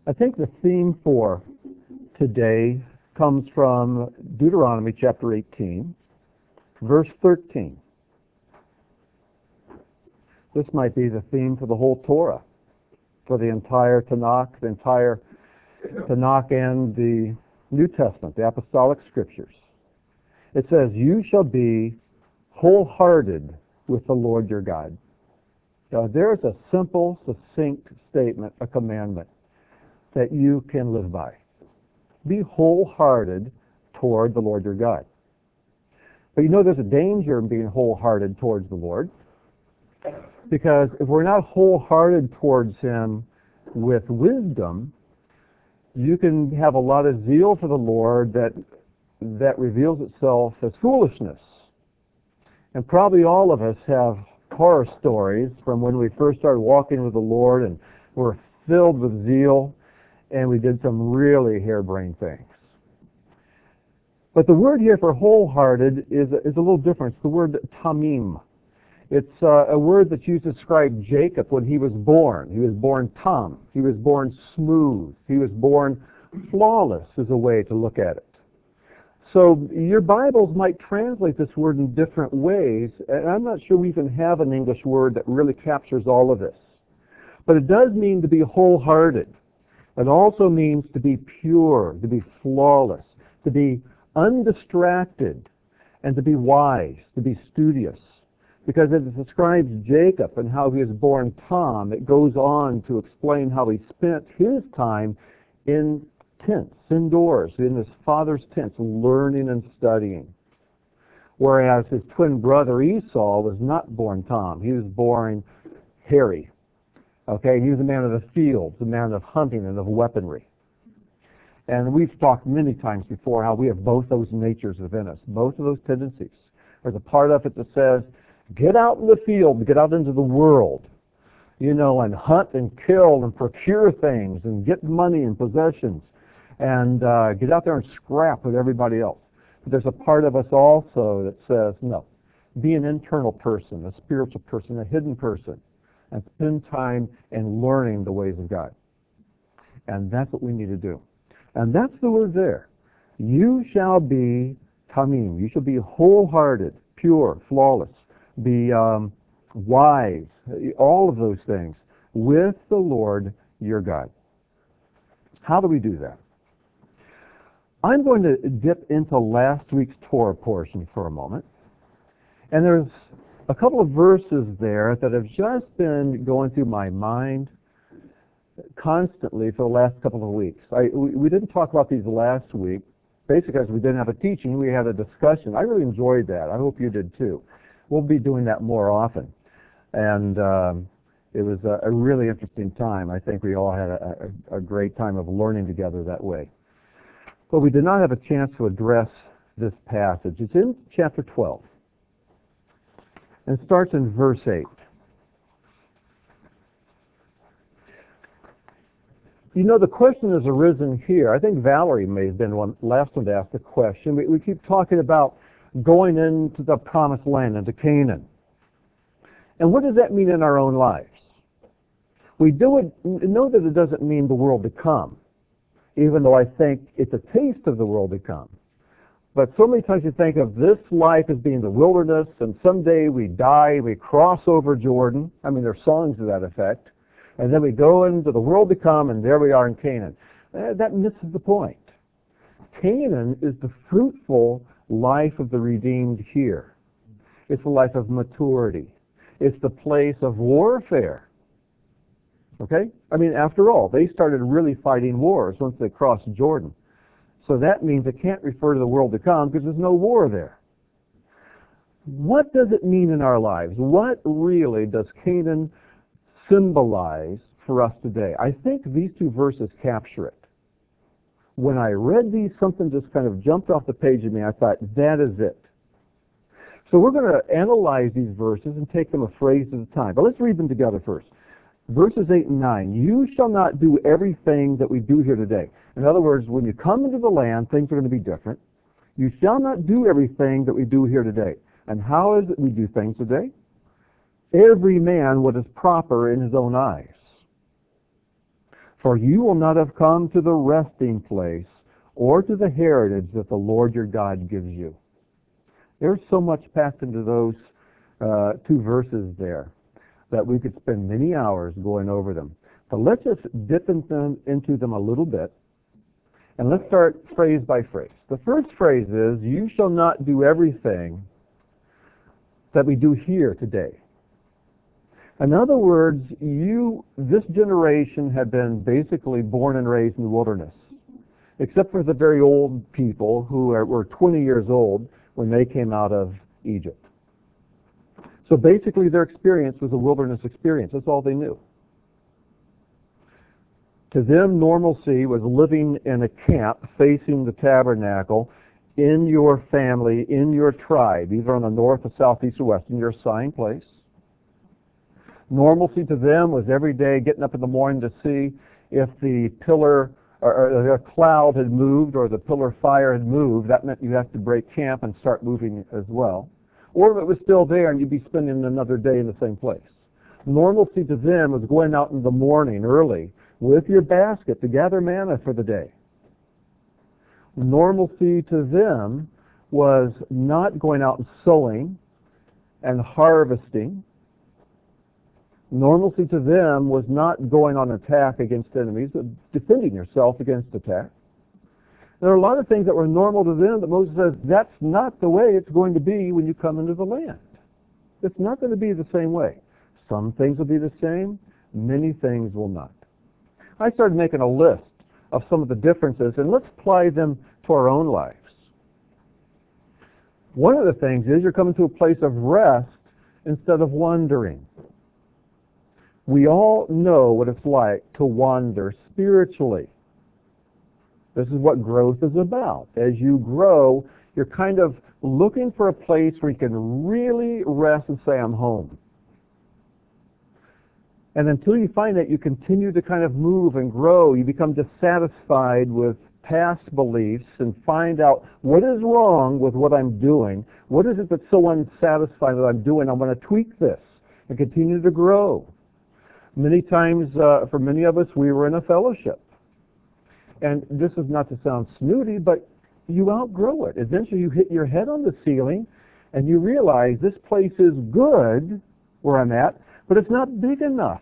I think the theme for today comes from Deuteronomy chapter 18, verse 13. This might be the theme for the whole Torah, for the entire Tanakh, and the New Testament, the Apostolic Scriptures. It says, "You shall be wholehearted with the Lord your God." Now, there's a simple, succinct statement, a commandment that you can live by. Be wholehearted toward the Lord your God. But you know there's a danger in being wholehearted towards the Lord, because if we're not wholehearted towards Him with wisdom, you can have a lot of zeal for the Lord that reveals itself as foolishness. And probably all of us have horror stories from when we first started walking with the Lord and were filled with zeal, and we did some really harebrained things. But the word here for wholehearted is a little different. It's the word tamim. It's a word that's used to describe Jacob when he was born. He was born tam. He was born smooth. He was born flawless, is a way to look at it. So your Bibles might translate this word in different ways, and I'm not sure we even have an English word that really captures all of this. But it does mean to be wholehearted. It also means to be pure, to be flawless, to be undistracted, and to be wise, to be studious. Because as it describes Jacob and how he was born Tom, it goes on to explain how he spent his time in tents, indoors, in his father's tents, learning and studying. Whereas his twin brother Esau was not born Tom. He was born hairy. Okay, he was a man of the fields, a man of hunting and of weaponry. And we've talked many times before how we have both those natures within us, both of those tendencies. There's a part of it that says, get out in the field, get out into the world, and hunt and kill and procure things and get money and possessions and get out there and scrap with everybody else. But there's a part of us also that says, no, be an internal person, a spiritual person, a hidden person, and spend time in learning the ways of God. And that's what we need to do. And that's the word there. You shall be tamim. You shall be wholehearted, pure, flawless, be wise, all of those things, with the Lord your God. How do we do that? I'm going to dip into last week's Torah portion for a moment. And there's a couple of verses there that have just been going through my mind constantly for the last couple of weeks. We didn't talk about these last week, basically because we didn't have a teaching. We had a discussion. I really enjoyed that. I hope you did too. We'll be doing that more often. And it was a really interesting time. I think we all had a great time of learning together that way. But we did not have a chance to address this passage. It's in chapter 12. And it starts in verse 8. The question has arisen here. I think Valerie may have been the last one to ask the question. We keep talking about going into the promised land, into Canaan. And what does that mean in our own lives? We know that it doesn't mean the world to come, even though I think it's a taste of the world to come. But so many times you think of this life as being the wilderness, and someday we die, we cross over Jordan. I mean, there are songs to that effect. And then we go into the world to come, and there we are in Canaan. That misses the point. Canaan is the fruitful life of the redeemed here. It's a life of maturity. It's the place of warfare. Okay? I mean, after all, they started really fighting wars once they crossed Jordan. So that means it can't refer to the world to come because there's no war there. What does it mean in our lives? What really does Canaan symbolize for us today? I think these two verses capture it. When I read these, something just kind of jumped off the page of me. I thought, that is it. So we're going to analyze these verses and take them a phrase at a time. But let's read them together first. Verses 8 and 9. You shall not do everything that we do here today. In other words, when you come into the land, things are going to be different. You shall not do everything that we do here today. And how is it we do things today? Every man what is proper in his own eyes. For you will not have come to the resting place or to the heritage that the Lord your God gives you. There's so much packed into those two verses there that we could spend many hours going over them. But let's just dip into them a little bit, and let's start phrase by phrase. The first phrase is, you shall not do everything that we do here today. In other words, this generation had been basically born and raised in the wilderness, except for the very old people who were 20 years old when they came out of Egypt. So basically their experience was a wilderness experience. That's all they knew. To them, normalcy was living in a camp facing the tabernacle in your family, in your tribe, either on the north, the south, east, or west, in your assigned place. Normalcy to them was every day getting up in the morning to see if the pillar or a cloud had moved or the pillar of fire had moved. That meant you have to break camp and start moving as well. Or if it was still there and you'd be spending another day in the same place. Normalcy to them was going out in the morning early with your basket to gather manna for the day. Normalcy to them was not going out and sowing and harvesting. Normalcy to them was not going on attack against enemies, but defending yourself against attack. There are a lot of things that were normal to them that Moses says, that's not the way it's going to be when you come into the land. It's not going to be the same way. Some things will be the same, many things will not. I started making a list of some of the differences, and let's apply them to our own lives. One of the things is you're coming to a place of rest instead of wandering. We all know what it's like to wander spiritually. This is what growth is about. As you grow, you're kind of looking for a place where you can really rest and say, I'm home. And until you find that, you continue to kind of move and grow. You become dissatisfied with past beliefs and find out what is wrong with what I'm doing. What is it that's so unsatisfying that I'm doing? I'm going to tweak this and continue to grow. Many times, for many of us, we were in a fellowship. And this is not to sound snooty, but you outgrow it. Eventually you hit your head on the ceiling and you realize this place is good where I'm at, but it's not big enough.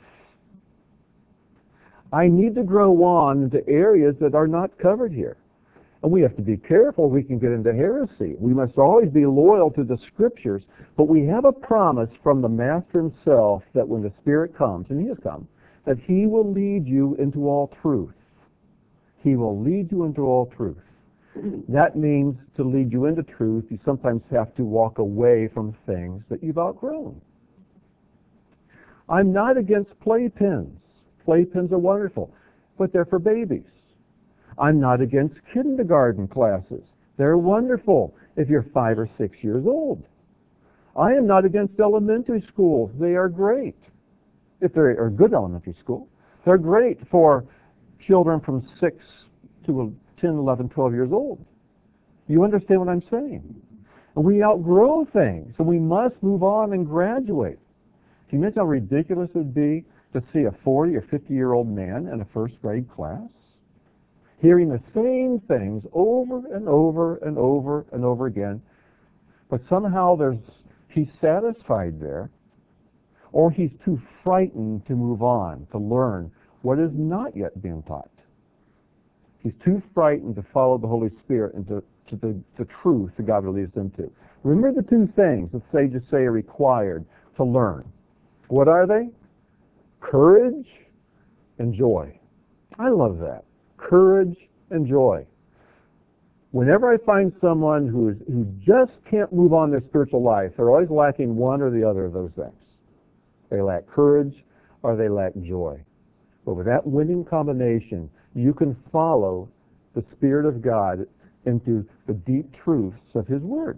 I need to grow on into areas that are not covered here. And we have to be careful. We can get into heresy. We must always be loyal to the Scriptures, but we have a promise from the Master himself that when the Spirit comes, and he has come, that he will lead you into all truth. He will lead you into all truth. That means to lead you into truth, you sometimes have to walk away from things that you've outgrown. I'm not against playpens. Playpens are wonderful, but they're for babies. I'm not against kindergarten classes. They're wonderful if you're 5 or 6 years old. I am not against elementary schools. They are great. If they are good elementary school, they're great for children from 6 to 10, 11, 12 years old. You understand what I'm saying? And we outgrow things, so we must move on and graduate. Can you imagine how ridiculous it would be to see a 40 or 50-year-old man in a first grade class hearing the same things over and over and over and over again, but somehow he's satisfied there, or he's too frightened to move on, to learn what is not yet being taught. He's too frightened to follow the Holy Spirit into the truth that God leads them to. Remember the two things the sages say are required to learn. What are they? Courage and joy. I love that. Courage and joy. Whenever I find someone who just can't move on in their spiritual life, they're always lacking one or the other of those things. They lack courage or they lack joy. But with that winning combination, you can follow the Spirit of God into the deep truths of His Word.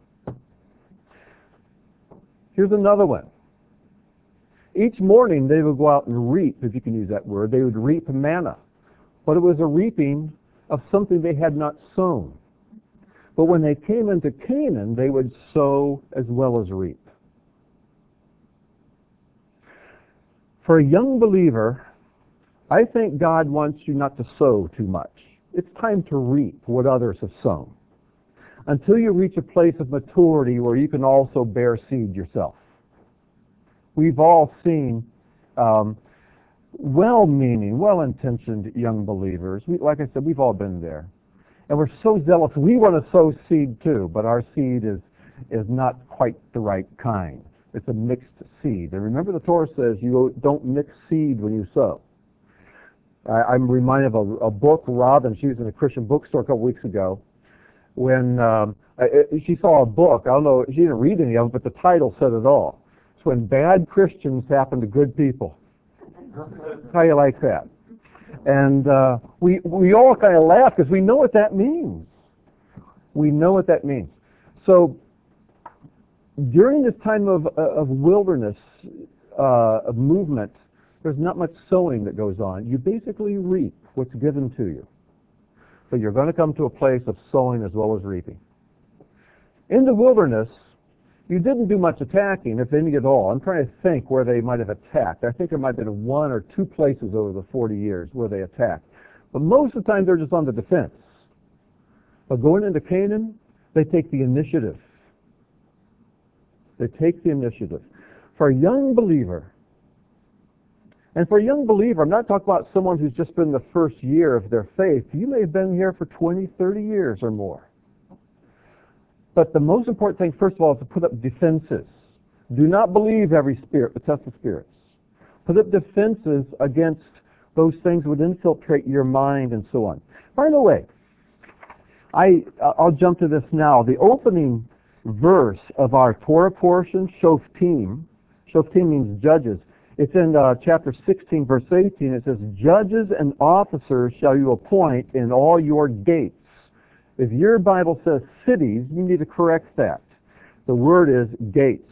Here's another one. Each morning they would go out and reap, if you can use that word. They would reap manna. But it was a reaping of something they had not sown. But when they came into Canaan, they would sow as well as reap. For a young believer, I think God wants you not to sow too much. It's time to reap what others have sown, until you reach a place of maturity where you can also bear seed yourself. We've all seen well-meaning, well-intentioned young believers. Like I said, we've all been there. And we're so zealous. We want to sow seed too, but our seed is not quite the right kind. It's a mixed seed. And remember, the Torah says you don't mix seed when you sow. I'm reminded of a book. Robin, she was in a Christian bookstore a couple weeks ago, when she saw a book. I don't know, she didn't read any of it, but the title said it all. It's When Bad Christians Happen to Good People. How you like that? And we all kind of laugh because we know what that means. We know what that means. So during this time of wilderness, of movement, there's not much sowing that goes on. You basically reap what's given to you. But you're going to come to a place of sowing as well as reaping. In the wilderness, you didn't do much attacking, if any at all. I'm trying to think where they might have attacked. I think there might have been 1 or 2 places over the 40 years where they attacked. But most of the time they're just on the defense. But going into Canaan, they take the initiative. They take the initiative. For a young believer, and for a young believer, I'm not talking about someone who's just been the first year of their faith. You may have been here for 20, 30 years or more. But the most important thing, first of all, is to put up defenses. Do not believe every spirit, but test the spirits. Put up defenses against those things that would infiltrate your mind and so on. By the way, I'll jump to this now. The opening verse of our Torah portion, Shoftim means judges. It's in chapter 16, verse 18. It says, "Judges and officers shall you appoint in all your gates." If your Bible says cities, you need to correct that. The word is gates.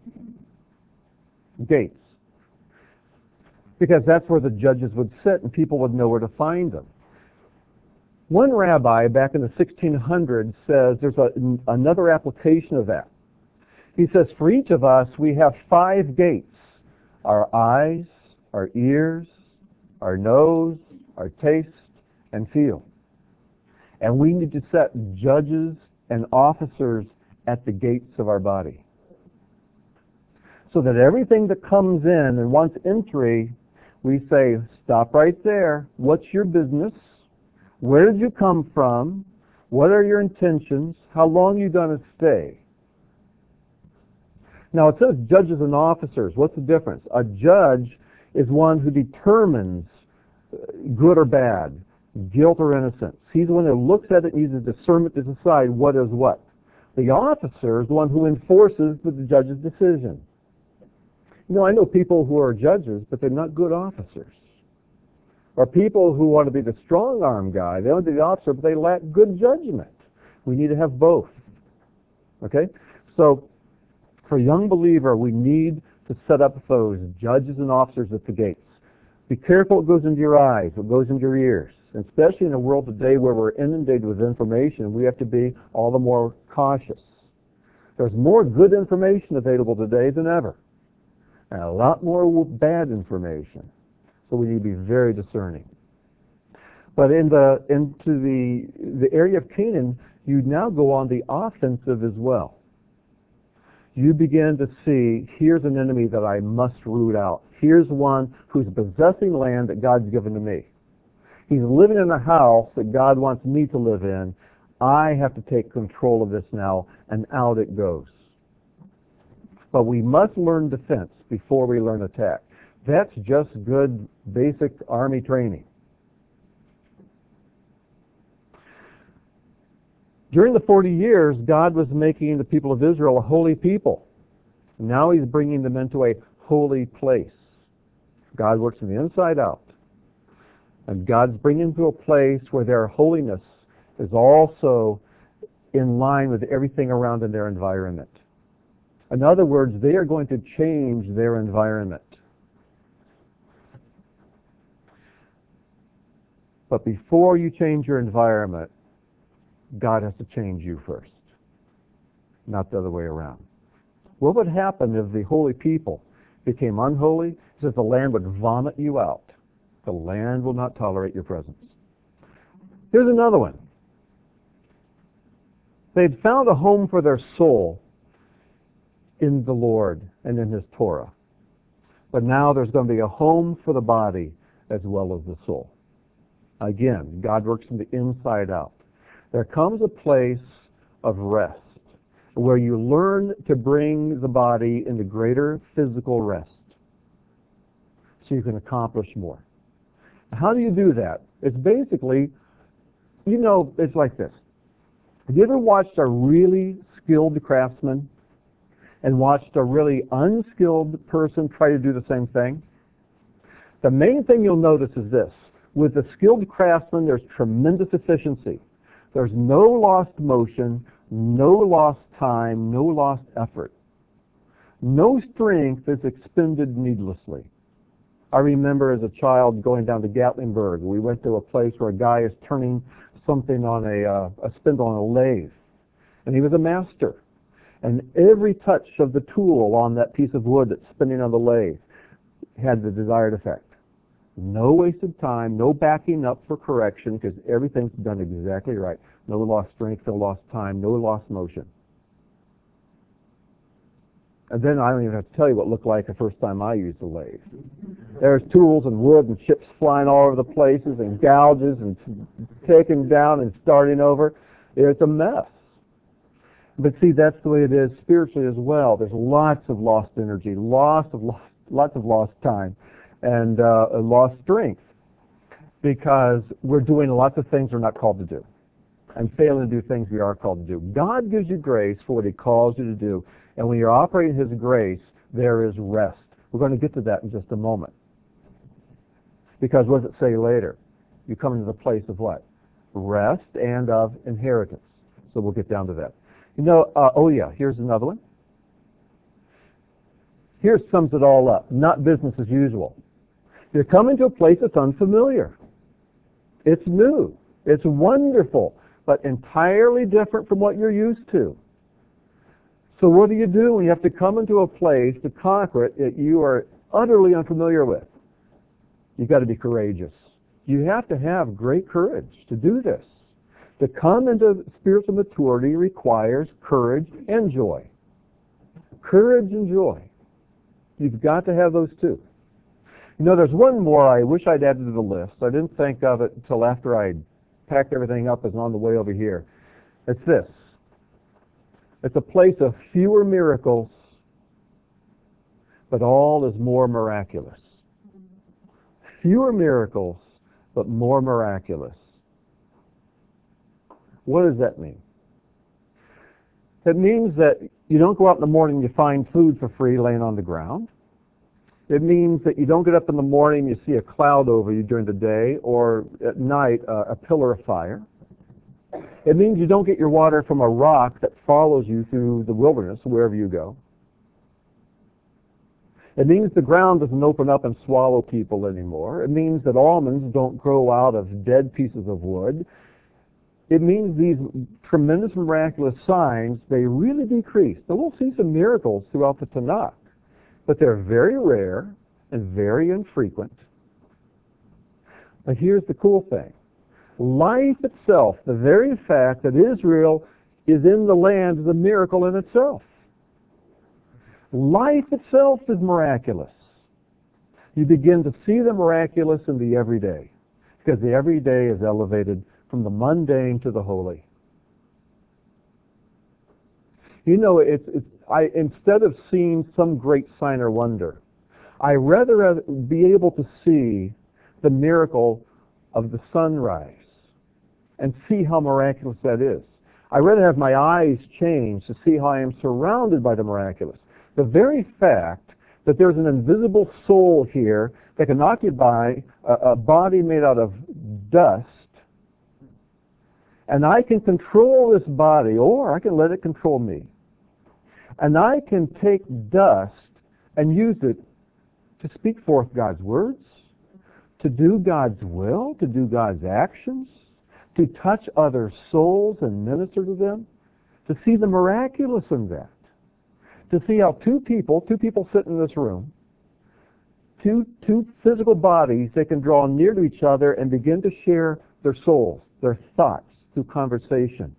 Gates. Because that's where the judges would sit and people would know where to find them. One rabbi back in the 1600s says there's another application of that. He says, for each of us, we have 5 gates. Our eyes, our ears, our nose, our taste, and feel. And we need to set judges and officers at the gates of our body. So that everything that comes in and wants entry, we say, stop right there. What's your business? Where did you come from? What are your intentions? How long are you going to stay? Now it says judges and officers. What's the difference? A judge is one who determines good or bad, guilt or innocence. He's the one that looks at it and uses discernment to decide what is what. The officer is the one who enforces the judge's decision. You know, I know people who are judges, but they're not good officers. Or people who want to be the strong-arm guy. They want to be the officer, but they lack good judgment. We need to have both. Okay? So, for a young believer, we need to set up those judges and officers at the gates. Be careful what goes into your eyes, what goes into your ears. And especially in a world today where we're inundated with information, we have to be all the more cautious. There's more good information available today than ever. And a lot more bad information. So we need to be very discerning. But into the area of Canaan, you now go on the offensive as well. You begin to see, here's an enemy that I must root out. Here's one who's possessing land that God's given to me. He's living in a house that God wants me to live in. I have to take control of this now, and out it goes. But we must learn defense before we learn attack. That's just good basic army training. During the 40 years, God was making the people of Israel a holy people. Now He's bringing them into a holy place. God works from the inside out. And God's bringing them to a place where their holiness is also in line with everything around in their environment. In other words, they are going to change their environment. But before you change your environment, God has to change you first, not the other way around. What would happen if the holy people became unholy? It says the land would vomit you out. The land will not tolerate your presence. Here's another one. They'd found a home for their soul in the Lord and in His Torah. But now there's going to be a home for the body as well as the soul. Again, God works from the inside out. There comes a place of rest where you learn to bring the body into greater physical rest so you can accomplish more. How do you do that? It's basically, it's like this. Have you ever watched a really skilled craftsman and watched a really unskilled person try to do the same thing? The main thing you'll notice is this. With the skilled craftsman, there's tremendous efficiency. There's no lost motion, no lost time, no lost effort. No strength is expended needlessly. I remember as a child going down to Gatlinburg. We went to a place where a guy is turning something on a spindle on a lathe. And he was a master. And every touch of the tool on that piece of wood that's spinning on the lathe had the desired effect. No wasted time, no backing up for correction, because everything's done exactly right. No lost strength, no lost time, no lost motion. And then I don't even have to tell you what it looked like the first time I used the lathe. There's tools and wood and chips flying all over the places and gouges and taken down and starting over. It's a mess. But see, that's the way it is spiritually as well. There's lots of lost energy, lots of lost time, and lost strength because we're doing lots of things we're not called to do and failing to do things we are called to do. God gives you grace for what He calls you to do, and when you're operating His grace, there is rest. We're going to get to that in just a moment. Because what does it say later? You come into the place of what? Rest and of inheritance. So we'll get down to that. Here's another one. Here sums it all up. Not business as usual. You're coming to a place that's unfamiliar. It's new. It's wonderful, but entirely different from what you're used to. So what do you do when you have to come into a place to conquer it that you are utterly unfamiliar with? You've got to be courageous. You have to have great courage to do this. To come into spiritual maturity requires courage and joy. Courage and joy. You've got to have those two. There's one more I wish I'd added to the list. I didn't think of it until after I packed everything up as on the way over here. It's this. It's a place of fewer miracles, but all is more miraculous. Fewer miracles, but more miraculous. What does that mean? It means that you don't go out in the morning and you find food for free laying on the ground. It means that you don't get up in the morning and you see a cloud over you during the day, or at night a pillar of fire. It means you don't get your water from a rock that follows you through the wilderness wherever you go. It means the ground doesn't open up and swallow people anymore. It means that almonds don't grow out of dead pieces of wood. It means these tremendous miraculous signs, they really decrease. Now we'll see some miracles throughout the Tanakh, but they're very rare and very infrequent. But here's the cool thing. Life itself, the very fact that Israel is in the land, is a miracle in itself. Life itself is miraculous. You begin to see the miraculous in the everyday, because the everyday is elevated from the mundane to the holy. Instead of seeing some great sign or wonder, I rather be able to see the miracle of the sunrise and see how miraculous that is. I rather have my eyes changed to see how I am surrounded by the miraculous. The very fact that there's an invisible soul here that can occupy a body made out of dust, and I can control this body, or I can let it control me. And I can take dust and use it to speak forth God's words, to do God's will, to do God's actions, to touch other souls and minister to them, to see the miraculous in that, to see how two people sit in this room, two physical bodies, they can draw near to each other and begin to share their souls, their thoughts through conversation.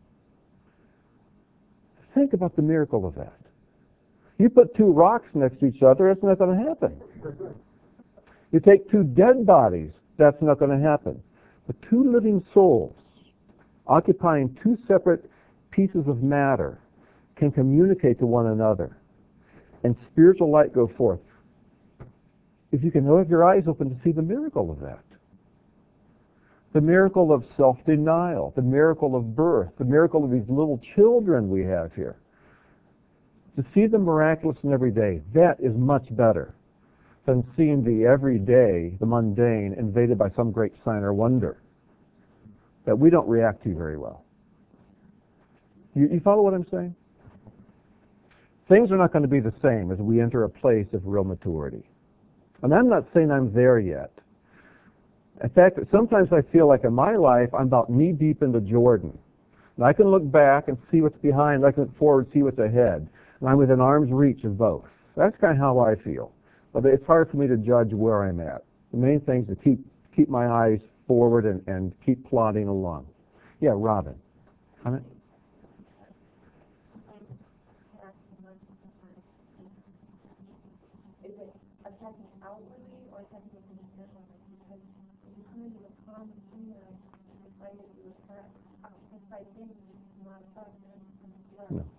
Think about the miracle of that. You put two rocks next to each other, it's not going to happen. You take two dead bodies, that's not going to happen. But two living souls occupying two separate pieces of matter can communicate to one another, and spiritual light go forth. If you can have your eyes open to see the miracle of that. The miracle of self-denial, the miracle of birth, the miracle of these little children we have here. To see the miraculous in every day, that is much better than seeing the everyday, the mundane, invaded by some great sign or wonder that we don't react to very well. You follow what I'm saying? Things are not going to be the same as we enter a place of real maturity. And I'm not saying I'm there yet. In fact, sometimes I feel like in my life I'm about knee-deep into Jordan. And I can look back and see what's behind, I can look forward and see what's ahead. And I'm within arm's reach of both. That's kind of how I feel. But it's hard for me to judge where I'm at. The main thing is to keep my eyes forward and keep plodding along. Yeah, Robin. Comment? Is it attacking outwardly or attacking internally? Because you kind of a common thing that I find that you attack inside things, not outside. No.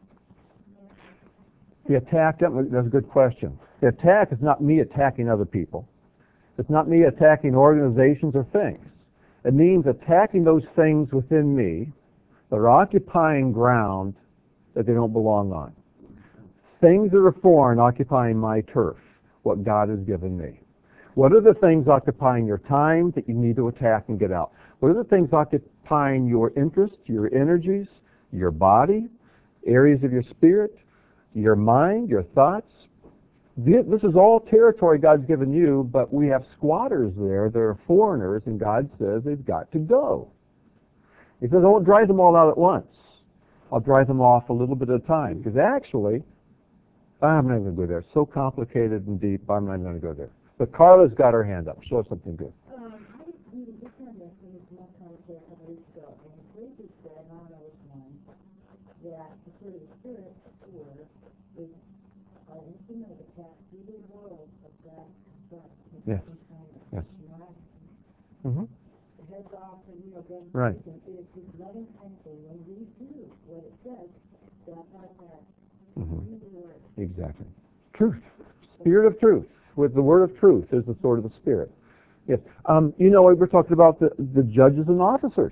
The attack, that's a good question. The attack is not me attacking other people. It's not me attacking organizations or things. It means attacking those things within me that are occupying ground that they don't belong on. Things that are foreign occupying my turf, what God has given me. What are the things occupying your time that you need to attack and get out? What are the things occupying your interests, your energies, your body, areas of your spirit, your mind, your thoughts? This is all territory God's given you, but we have squatters there. They're foreigners, and God says they've got to go. He says, I won't drive them all out at once. I'll drive them off a little bit at a time. Because actually, I'm not going to go there. It's so complicated and deep, I'm not going to go there. But Carla's got her hand up. Show us something good. I was reading this on this, and it's one commentary a couple weeks ago, and it briefly said, and I don't know which one, that the fruit of the Spirit, or is an instrument of attack through the world of that construct. Yes. Yes. Mm-hmm. The heads off, and then right. It's this loving kind of thing. When we do what it says, that's not that. Mm-hmm. Exactly. Truth. Spirit of truth. With the word of truth is the sword of the Spirit. Yes. We're talking about the judges and officers.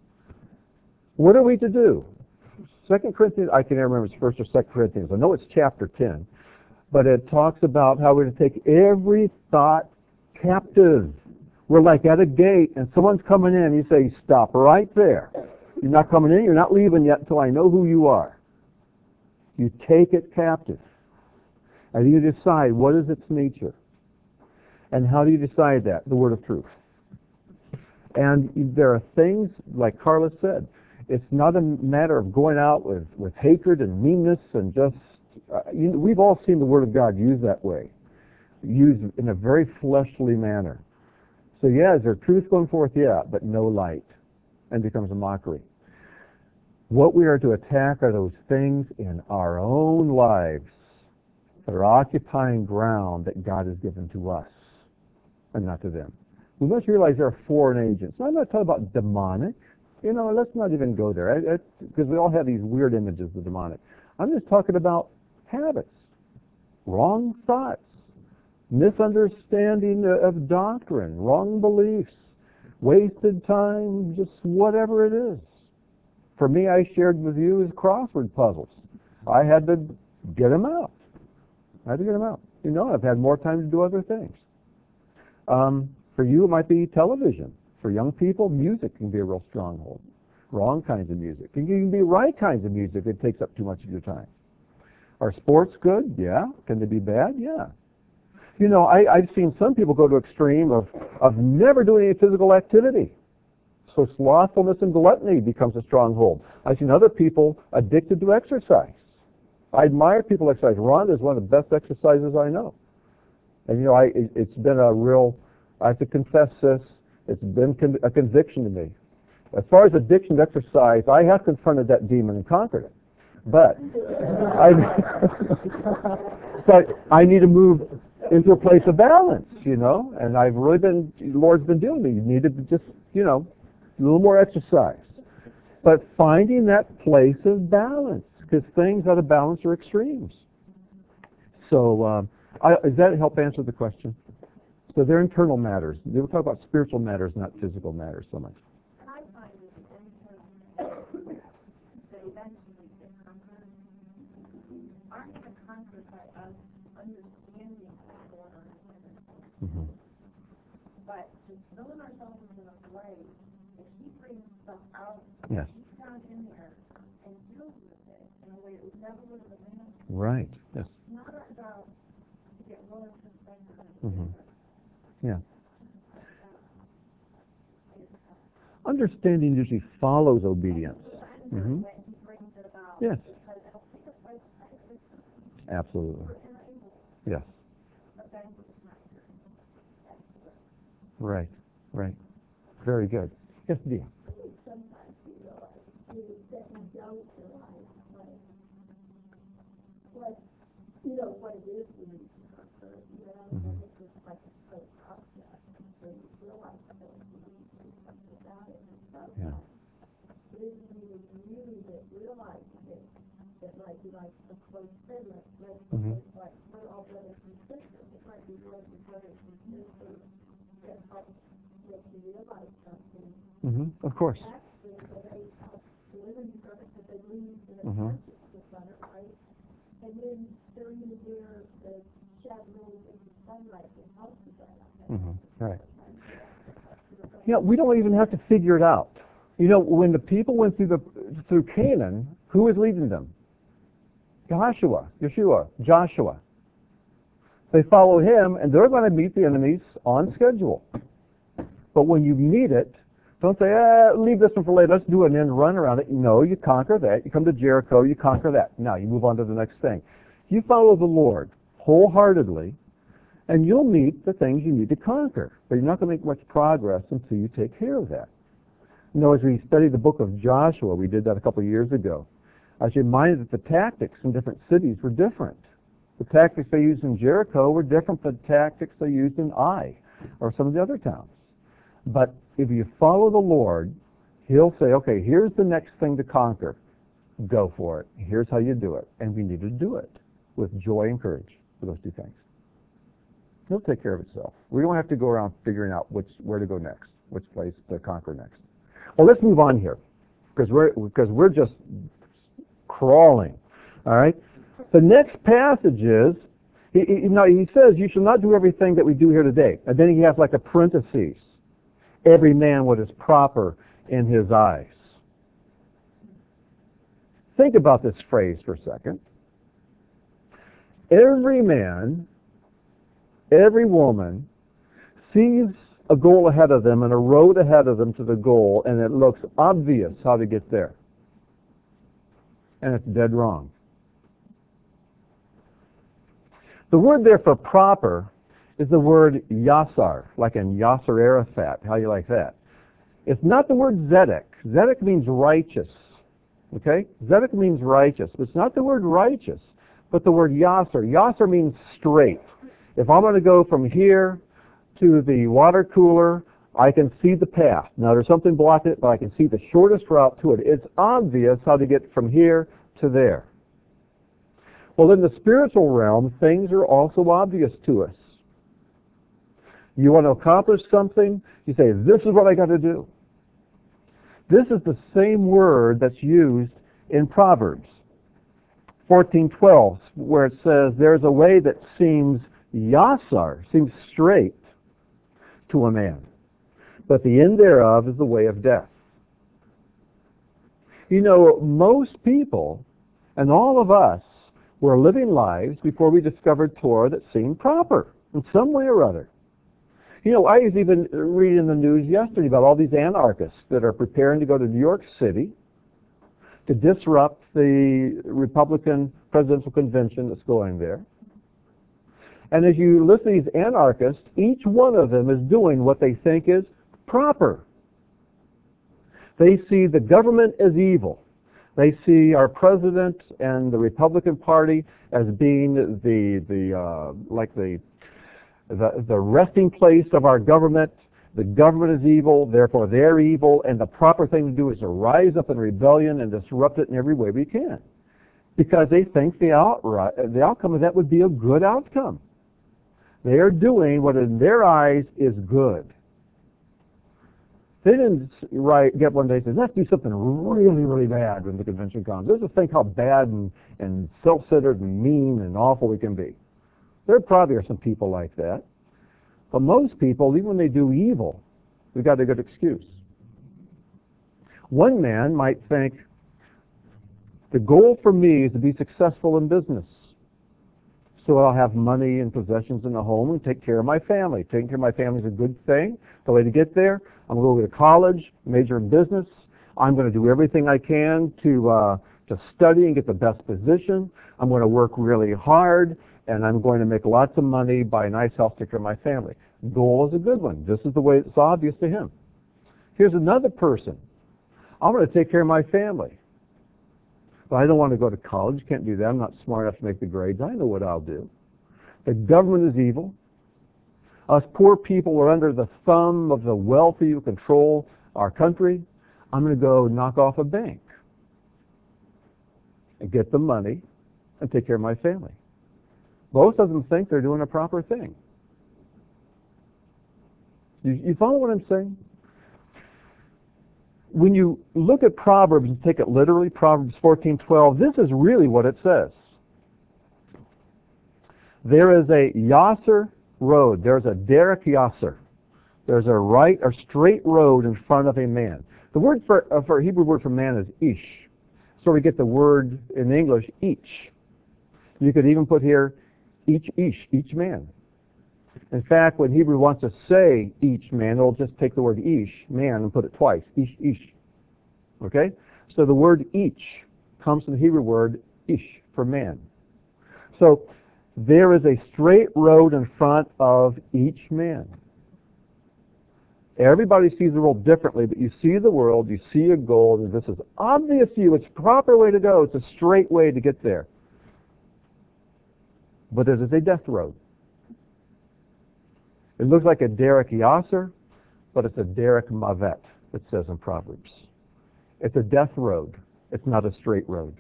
What are we to do? 2 Corinthians, I can never remember if it's 1 or 2 Corinthians. I know it's chapter 10. But it talks about how we're to take every thought captive. We're like at a gate and someone's coming in. You say, stop right there. You're not coming in. You're not leaving yet until I know who you are. You take it captive. And you decide what is its nature. And how do you decide that? The word of truth. And there are things, like Carla said, it's not a matter of going out with hatred and meanness and just, we've all seen the Word of God used that way, used in a very fleshly manner. So yeah, is there truth going forth? Yeah, but no light, and becomes a mockery. What we are to attack are those things in our own lives that are occupying ground that God has given to us, and not to them. We must realize there are foreign agents. Now, I'm not talking about demonic. Let's not even go there, because we all have these weird images of demonic. I'm just talking about habits, wrong thoughts, misunderstanding of doctrine, wrong beliefs, wasted time, just whatever it is. For me, I shared with you is crossword puzzles. I had to get them out. I've had more time to do other things. For you, it might be television. For young people, music can be a real stronghold. Wrong kinds of music. It can be right kinds of music that takes up too much of your time. Are sports good? Yeah. Can they be bad? Yeah. I've seen some people go to extreme of never doing any physical activity. So slothfulness and gluttony becomes a stronghold. I've seen other people addicted to exercise. I admire people exercise. Rhonda is one of the best exercisers I know. And it's been I have to confess this, it's been a conviction to me. As far as addiction to exercise, I have confronted that demon and conquered it. But I need to move into a place of balance, and I've really the Lord's been doing me. You need to just, a little more exercise. But finding that place of balance, because things out of balance are extremes. So, does that help answer the question? So they're internal matters. We'll talk about spiritual matters, not physical matters so much. I find it that eventually the conquerors aren't conquered by us understanding what's going on in Mm-hmm. but just filling ourselves in a way that He brings stuff out, Yes. He's down in there and deals with it in a way that we never would have imagined. Right. Yes. It's not about to get willing to spend time. Mm-hmm. Yeah. Understanding usually follows obedience. Mm-hmm. When He brings it about. Yes. Because it'll take us right back to Absolutely. Yes. Right. Right. Very good. Yes, Dee. Sometimes you realize that you don't realize what it is when you conquer, Mm-hmm. it's just like a slow process. So you realize that you need to do something about it. And Yeah. it isn't even really that realizing it, that like a close friend, Mm-hmm. like we're all brothers and sisters. It might be more than brothers and sisters that helps make you realize something. Mm-hmm. Of course. Actually, they help live in service that they lose in a Mm-hmm. consciousness on it, right? And then during the year, the shadow and the sunlight can help you that. Mm-hmm. Right. We don't even have to figure it out. When the people went through Canaan, who was leading them? Joshua. They follow him, and they're going to meet the enemies on schedule. But when you meet it, don't say, leave this one for later, let's do an end run around it. No, you conquer that. You come to Jericho, you conquer that. Now you move on to the next thing. You follow the Lord wholeheartedly, and you'll meet the things you need to conquer. But you're not going to make much progress until you take care of that. As we studied the book of Joshua, we did that a couple of years ago, I was reminded that the tactics in different cities were different. The tactics they used in Jericho were different than the tactics they used in Ai or some of the other towns. But if you follow the Lord, He'll say, okay, here's the next thing to conquer. Go for it. Here's how you do it. And we need to do it with joy and courage for those two things. He'll take care of itself. We don't have to go around figuring out where to go next, which place to conquer next. Well, let's move on here, because we're just crawling. All right. The next passage is he says you shall not do everything that we do here today, and then he has like a parenthesis. Every man what is proper in his eyes. Think about this phrase for a second. Every man, every woman sees a goal ahead of them and a road ahead of them to the goal, and it looks obvious how to get there. And it's dead wrong. The word there for proper is the word yasar, like in Yasser Arafat. How do you like that? It's not the word zedek. Zedek means righteous. Okay? Zedek means righteous. But it's not the word righteous, but the word yasser. Yasser means straight. If I'm going to go from here to the water cooler, I can see the path. Now there's something blocking it, but I can see the shortest route to it. It's obvious how to get from here to there. Well, in the spiritual realm, things are also obvious to us. You want to accomplish something, you say, this is what I got to do. This is the same word that's used in Proverbs 14:12, where it says, there's a way that seems yasar, seems straight to a man, but the end thereof is the way of death. Most people, and all of us, were living lives before we discovered Torah that seemed proper in some way or other. I was even reading the news yesterday about all these anarchists that are preparing to go to New York City to disrupt the Republican presidential convention that's going there. And as you listen to these anarchists, each one of them is doing what they think is proper. They see the government as evil. They see our president and the Republican Party as being the resting place of our government. The government is evil, therefore they're evil, and the proper thing to do is to rise up in rebellion and disrupt it in every way we can. Because they think the outcome of that would be a good outcome. They are doing what in their eyes is good. They didn't get one day and say, let's do something really, really bad when the convention comes. Let's just think how bad and self-centered and mean and awful we can be. There probably are some people like that. But most people, even when they do evil, we've got a good excuse. One man might think, the goal for me is to be successful in business. So I'll have money and possessions in the home and take care of my family. Taking care of my family is a good thing. The way to get there, I'm going to go to college, major in business. I'm going to do everything I can to study and get the best position. I'm going to work really hard, and I'm going to make lots of money, buy a nice house, take care of my family. Goal is a good one. This is the way it's obvious to him. Here's another person. I'm going to take care of my family. But I don't want to go to college. Can't do that. I'm not smart enough to make the grades. I know what I'll do. The government is evil. Us poor people are under the thumb of the wealthy who control our country. I'm going to go knock off a bank and get the money and take care of my family. Both of them think they're doing a proper thing. You follow what I'm saying? When you look at Proverbs and take it literally, Proverbs 14:12, this is really what it says. There is a yasser road. There's a derek yasser. There's a right or straight road in front of a man. The word for Hebrew word for man is ish. So we get the word in English, each. You could even put here, each ish, each man. In fact, when Hebrew wants to say each man, it'll just take the word ish, man, and put it twice, ish, ish. Okay? So the word each comes from the Hebrew word ish, for man. So there is a straight road in front of each man. Everybody sees the world differently, but you see the world, you see a goal, and this is obvious to you. It's a proper way to go. It's a straight way to get there. But it is a death road. It looks like a derek yasser, but it's a derek mavet, it says in Proverbs. It's a death road. It's not a straight road.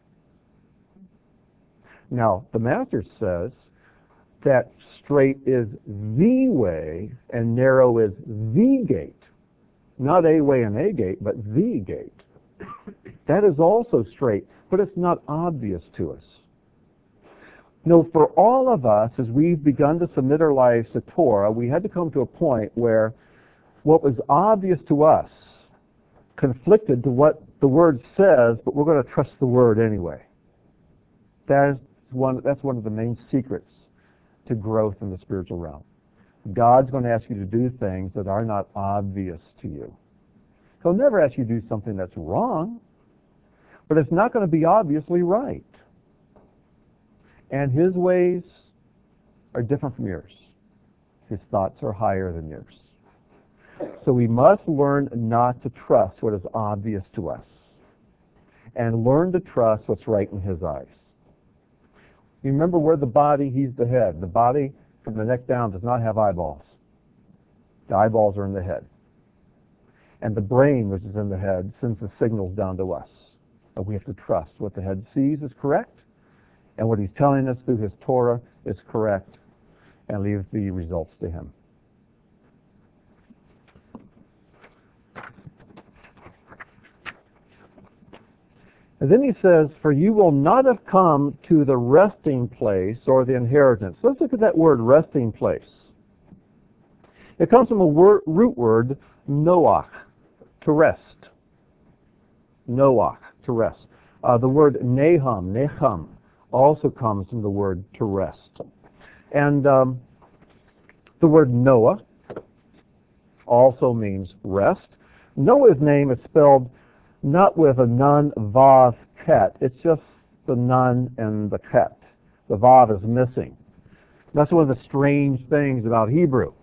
Now, the Master says that straight is the way and narrow is the gate. Not a way and a gate, but the gate. That is also straight, but it's not obvious to us. No, for all of us, as we've begun to submit our lives to Torah, we had to come to a point where what was obvious to us conflicted to what the Word says, but we're going to trust the Word anyway. That's one of the main secrets to growth in the spiritual realm. God's going to ask you to do things that are not obvious to you. He'll never ask you to do something that's wrong, but it's not going to be obviously right. And His ways are different from yours. His thoughts are higher than yours. So we must learn not to trust what is obvious to us and learn to trust what's right in His eyes. You remember we're the body, He's the head. The body from the neck down does not have eyeballs. The eyeballs are in the head. And the brain, which is in the head, sends the signals down to us. But we have to trust what the head sees is correct, and what He's telling us through His Torah is correct, and leave the results to Him. And then He says, for you will not have come to the resting place or the inheritance. Let's look at that word, resting place. It comes from a root word, noach, to rest. Noach, to rest. The word necham, also comes from the word to rest. And the word Noah also means rest. Noah's name is spelled not with a nun, vav, ket. It's just the nun and the ket. The vav is missing. That's one of the strange things about Hebrew.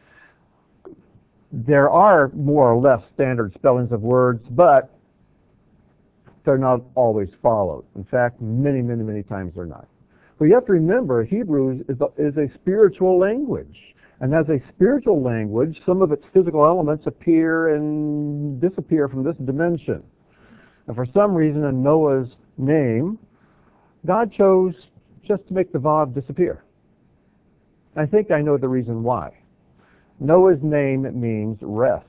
There are more or less standard spellings of words, but they're not always followed. In fact, many, many, many times they're not. But you have to remember, Hebrew is a spiritual language. And as a spiritual language, some of its physical elements appear and disappear from this dimension. And for some reason in Noah's name, God chose just to make the Vav disappear. I think I know the reason why. Noah's name means rest.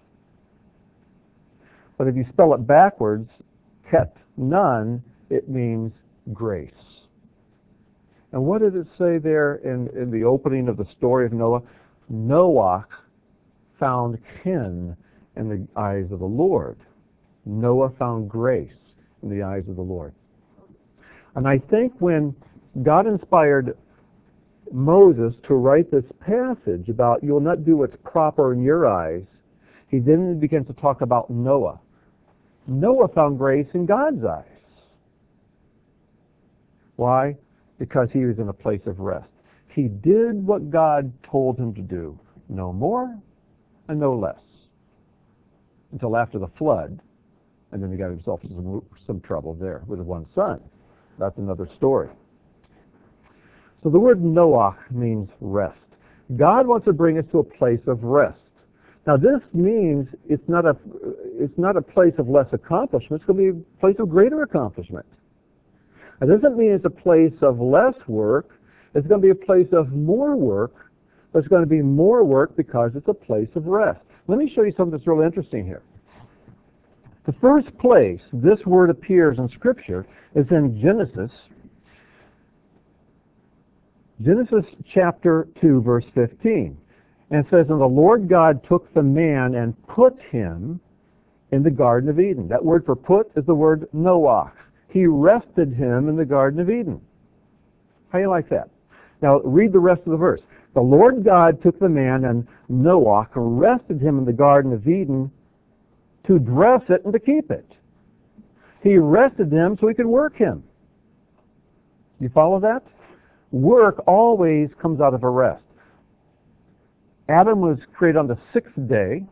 But if you spell it backwards, ket, none, it means grace. And what did it say there in the opening of the story of Noah? Noah found kin in the eyes of the Lord. Noah found grace in the eyes of the Lord. And I think when God inspired Moses to write this passage about you'll not do what's proper in your eyes, he then begins to talk about Noah. Noah found grace in God's eyes. Why? Because he was in a place of rest. He did what God told him to do, no more and no less, until after the flood, and then he got himself into some trouble there with one son. That's another story. So the word Noah means rest. God wants to bring us to a place of rest. Now this means it's not a place of less accomplishment. It's going to be a place of greater accomplishment. It doesn't mean it's a place of less work. It's going to be a place of more work, but it's going to be more work because it's a place of rest. Let me show you something that's really interesting here. The first place this word appears in Scripture is in Genesis chapter 2, verse 15. And it says, and the Lord God took the man and put him in the Garden of Eden. That word for put is the word Noah. He rested him in the Garden of Eden. How do you like that? Now read the rest of the verse. The Lord God took the man and Noah rested him in the Garden of Eden to dress it and to keep it. He rested him so he could work him. You follow that? Work always comes out of a rest. Adam was created on the sixth day.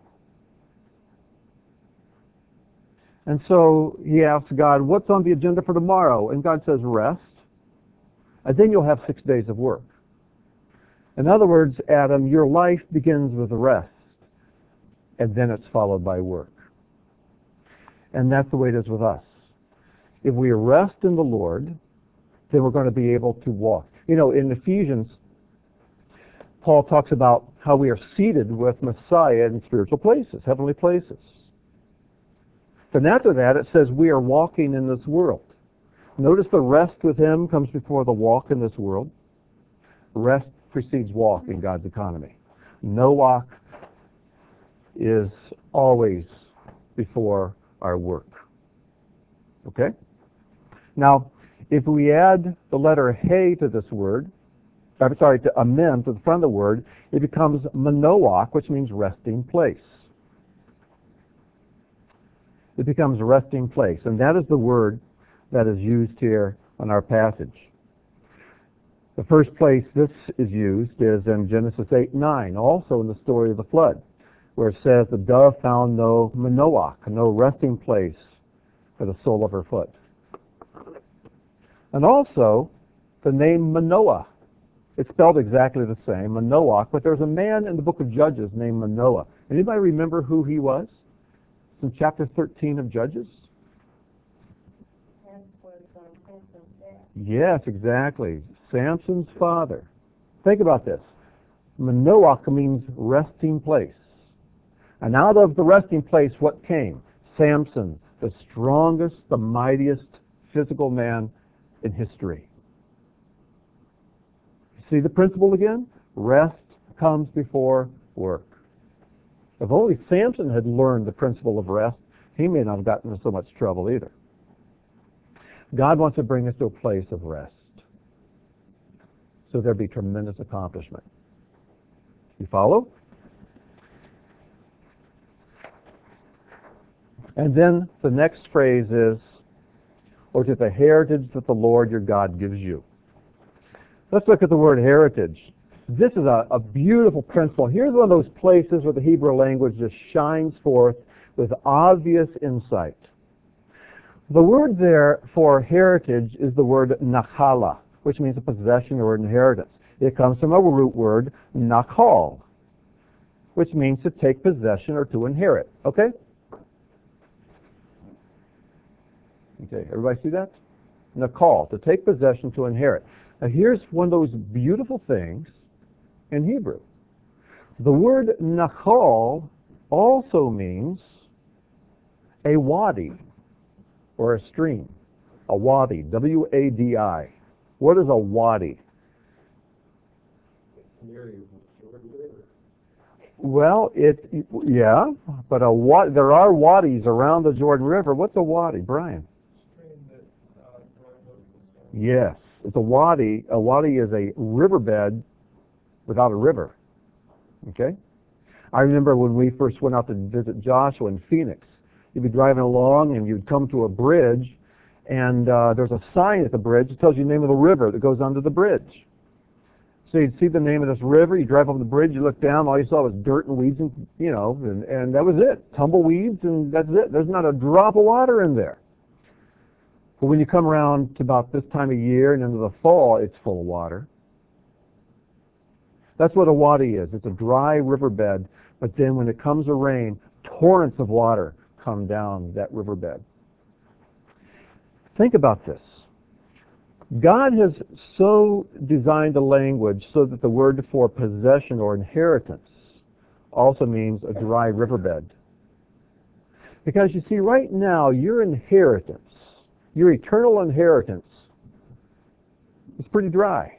And so he asks God, what's on the agenda for tomorrow? And God says, rest. And then you'll have 6 days of work. In other words, Adam, your life begins with rest. And then it's followed by work. And that's the way it is with us. If we rest in the Lord, then we're going to be able to walk. You know, in Ephesians, Paul talks about how we are seated with Messiah in spiritual places, heavenly places. Then after that, it says we are walking in this world. Notice the rest with him comes before the walk in this world. Rest precedes walk in God's economy. No walk is always before our work. Okay? Now, if we add the letter He to this word, to amen to the front of the word, it becomes Manoach, which means resting place. It becomes a resting place. And that is the word that is used here in our passage. The first place this is used is in Genesis 8:9, also in the story of the flood, where it says the dove found no Manoach, no resting place for the sole of her foot. And also the name Manoah. It's spelled exactly the same, Manoach, but there's a man in the book of Judges named Manoah. Anybody remember who he was? It's in chapter 13 of Judges. Yes, exactly. Samson's father. Think about this. Manoach means resting place. And out of the resting place, what came? Samson, the strongest, the mightiest physical man in history. See the principle again? Rest comes before work. If only Samson had learned the principle of rest, he may not have gotten into so much trouble either. God wants to bring us to a place of rest, so there'll be tremendous accomplishment. You follow? And then the next phrase is, or to the heritage that the Lord your God gives you. Let's look at the word heritage. This is a beautiful principle. Here's one of those places where the Hebrew language just shines forth with obvious insight. The word there for heritage is the word nachala, which means a possession or inheritance. It comes from a root word, nachal, which means to take possession or to inherit. Okay? Okay, everybody see that? Nachal, to take possession, to inherit. Now here's one of those beautiful things in Hebrew. The word nachal also means a wadi or a stream. A wadi, W-A-D-I. What is a wadi? Well, yeah, but there are wadis around the Jordan River. What's a wadi, Brian? Yes, it's a wadi. A wadi is a riverbed without a river. Okay? I remember when we first went out to visit Joshua in Phoenix. You'd be driving along and you'd come to a bridge, and there's a sign at the bridge that tells you the name of the river that goes under the bridge. So you'd see the name of this river, you drive over the bridge, you look down, all you saw was dirt and weeds, and and that was it. Tumbleweeds, and that's it. There's not a drop of water in there. But when you come around to about this time of year and into the fall, it's full of water. That's what a wadi is. It's a dry riverbed, but then when it comes a rain, torrents of water come down that riverbed. Think about this. God has so designed the language so that the word for possession or inheritance also means a dry riverbed. Because you see, right now, your inheritance, your eternal inheritance, is pretty dry.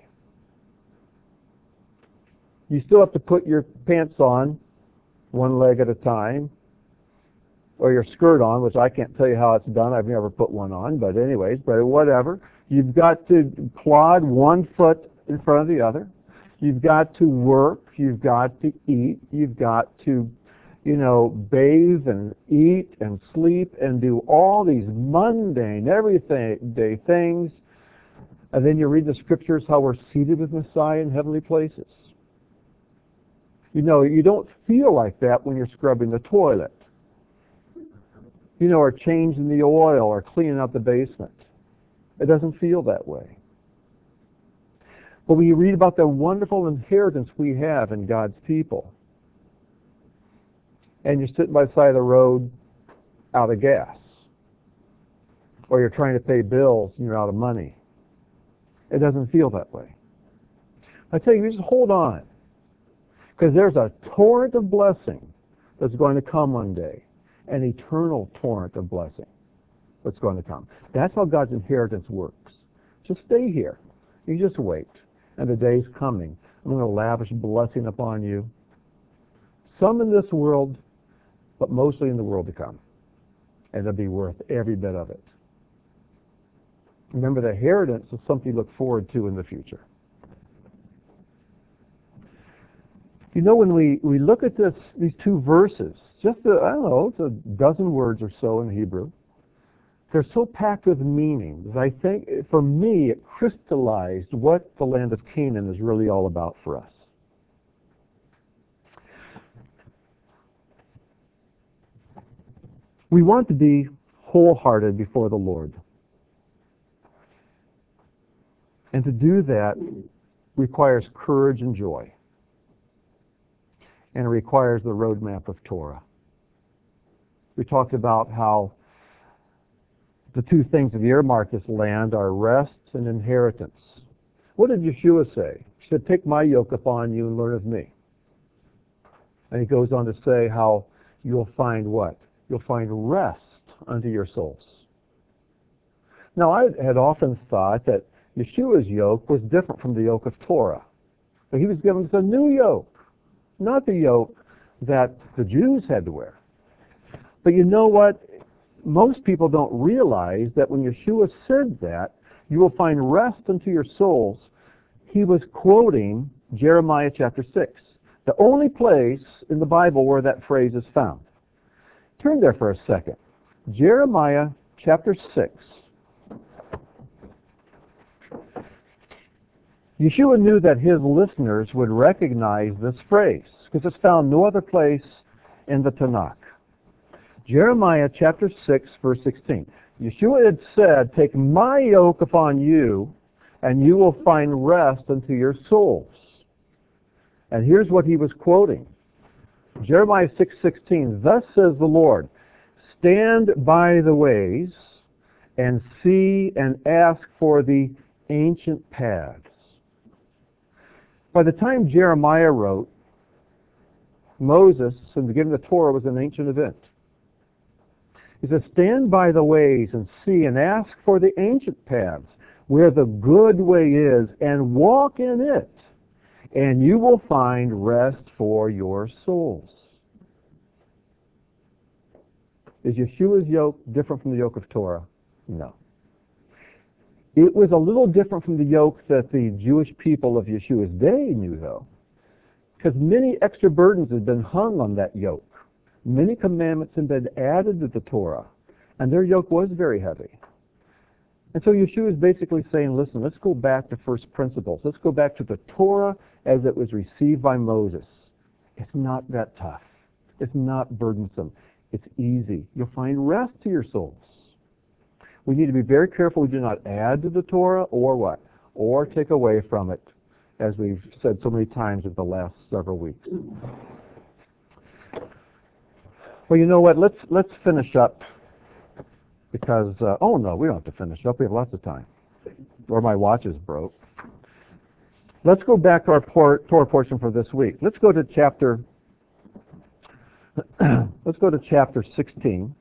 You still have to put your pants on one leg at a time, or your skirt on, which I can't tell you how it's done. I've never put one on, but anyways, but whatever. You've got to plod one foot in front of the other. You've got to work. You've got to eat. You've got to, bathe and eat and sleep and do all these mundane, everyday things. And then you read the scriptures how we're seated with Messiah in heavenly places. You don't feel like that when you're scrubbing the toilet. Or changing the oil or cleaning out the basement. It doesn't feel that way. But when you read about the wonderful inheritance we have in God's people, and you're sitting by the side of the road out of gas, or you're trying to pay bills and you're out of money, it doesn't feel that way. I tell you, just hold on, because there's a torrent of blessing that's going to come one day. An eternal torrent of blessing that's going to come. That's how God's inheritance works. Just stay here. You just wait. And the day's coming. I'm going to lavish blessing upon you. Some in this world, but mostly in the world to come. And it'll be worth every bit of it. Remember, the inheritance is something to look forward to in the future. When we look at these two verses, just it's a dozen words or so in Hebrew. They're so packed with meaning that I think, for me, it crystallized what the land of Canaan is really all about for us. We want to be wholehearted before the Lord. And to do that requires courage and joy. And it requires the roadmap of Torah. We talked about how the two things that earmark this land are rest and inheritance. What did Yeshua say? He said, "Take my yoke upon you and learn of me." And he goes on to say how you'll find what? You'll find rest unto your souls. Now, I had often thought that Yeshua's yoke was different from the yoke of Torah. But he was given us a new yoke, not the yoke that the Jews had to wear. But you know what? Most people don't realize that when Yeshua said that, you will find rest unto your souls, he was quoting Jeremiah chapter 6, the only place in the Bible where that phrase is found. Turn there for a second. Jeremiah chapter 6. Yeshua knew that his listeners would recognize this phrase because it's found no other place in the Tanakh. Jeremiah chapter 6, verse 16. Yeshua had said, "Take my yoke upon you, and you will find rest unto your souls." And here's what he was quoting. Jeremiah 6:16, "Thus says the Lord, stand by the ways and see and ask for the ancient paths." By the time Jeremiah wrote, Moses and giving the Torah was an ancient event. He says, stand by the ways and see and ask for the ancient paths where the good way is and walk in it, and you will find rest for your souls. Is Yeshua's yoke different from the yoke of Torah? No. It was a little different from the yoke that the Jewish people of Yeshua's day knew, though, because many extra burdens had been hung on that yoke. Many commandments had been added to the Torah, and their yoke was very heavy. And so Yeshua is basically saying, listen, let's go back to first principles. Let's go back to the Torah as it was received by Moses. It's not that tough. It's not burdensome. It's easy. You'll find rest to your souls. We need to be very careful we do not add to the Torah or what? Or take away from it, as we've said so many times in the last several weeks. Well, you know what? Let's finish up because, oh no, we don't have to finish up. We have lots of time. Or my watch is broke. Let's go back to our Torah portion for this week. Let's go to chapter 16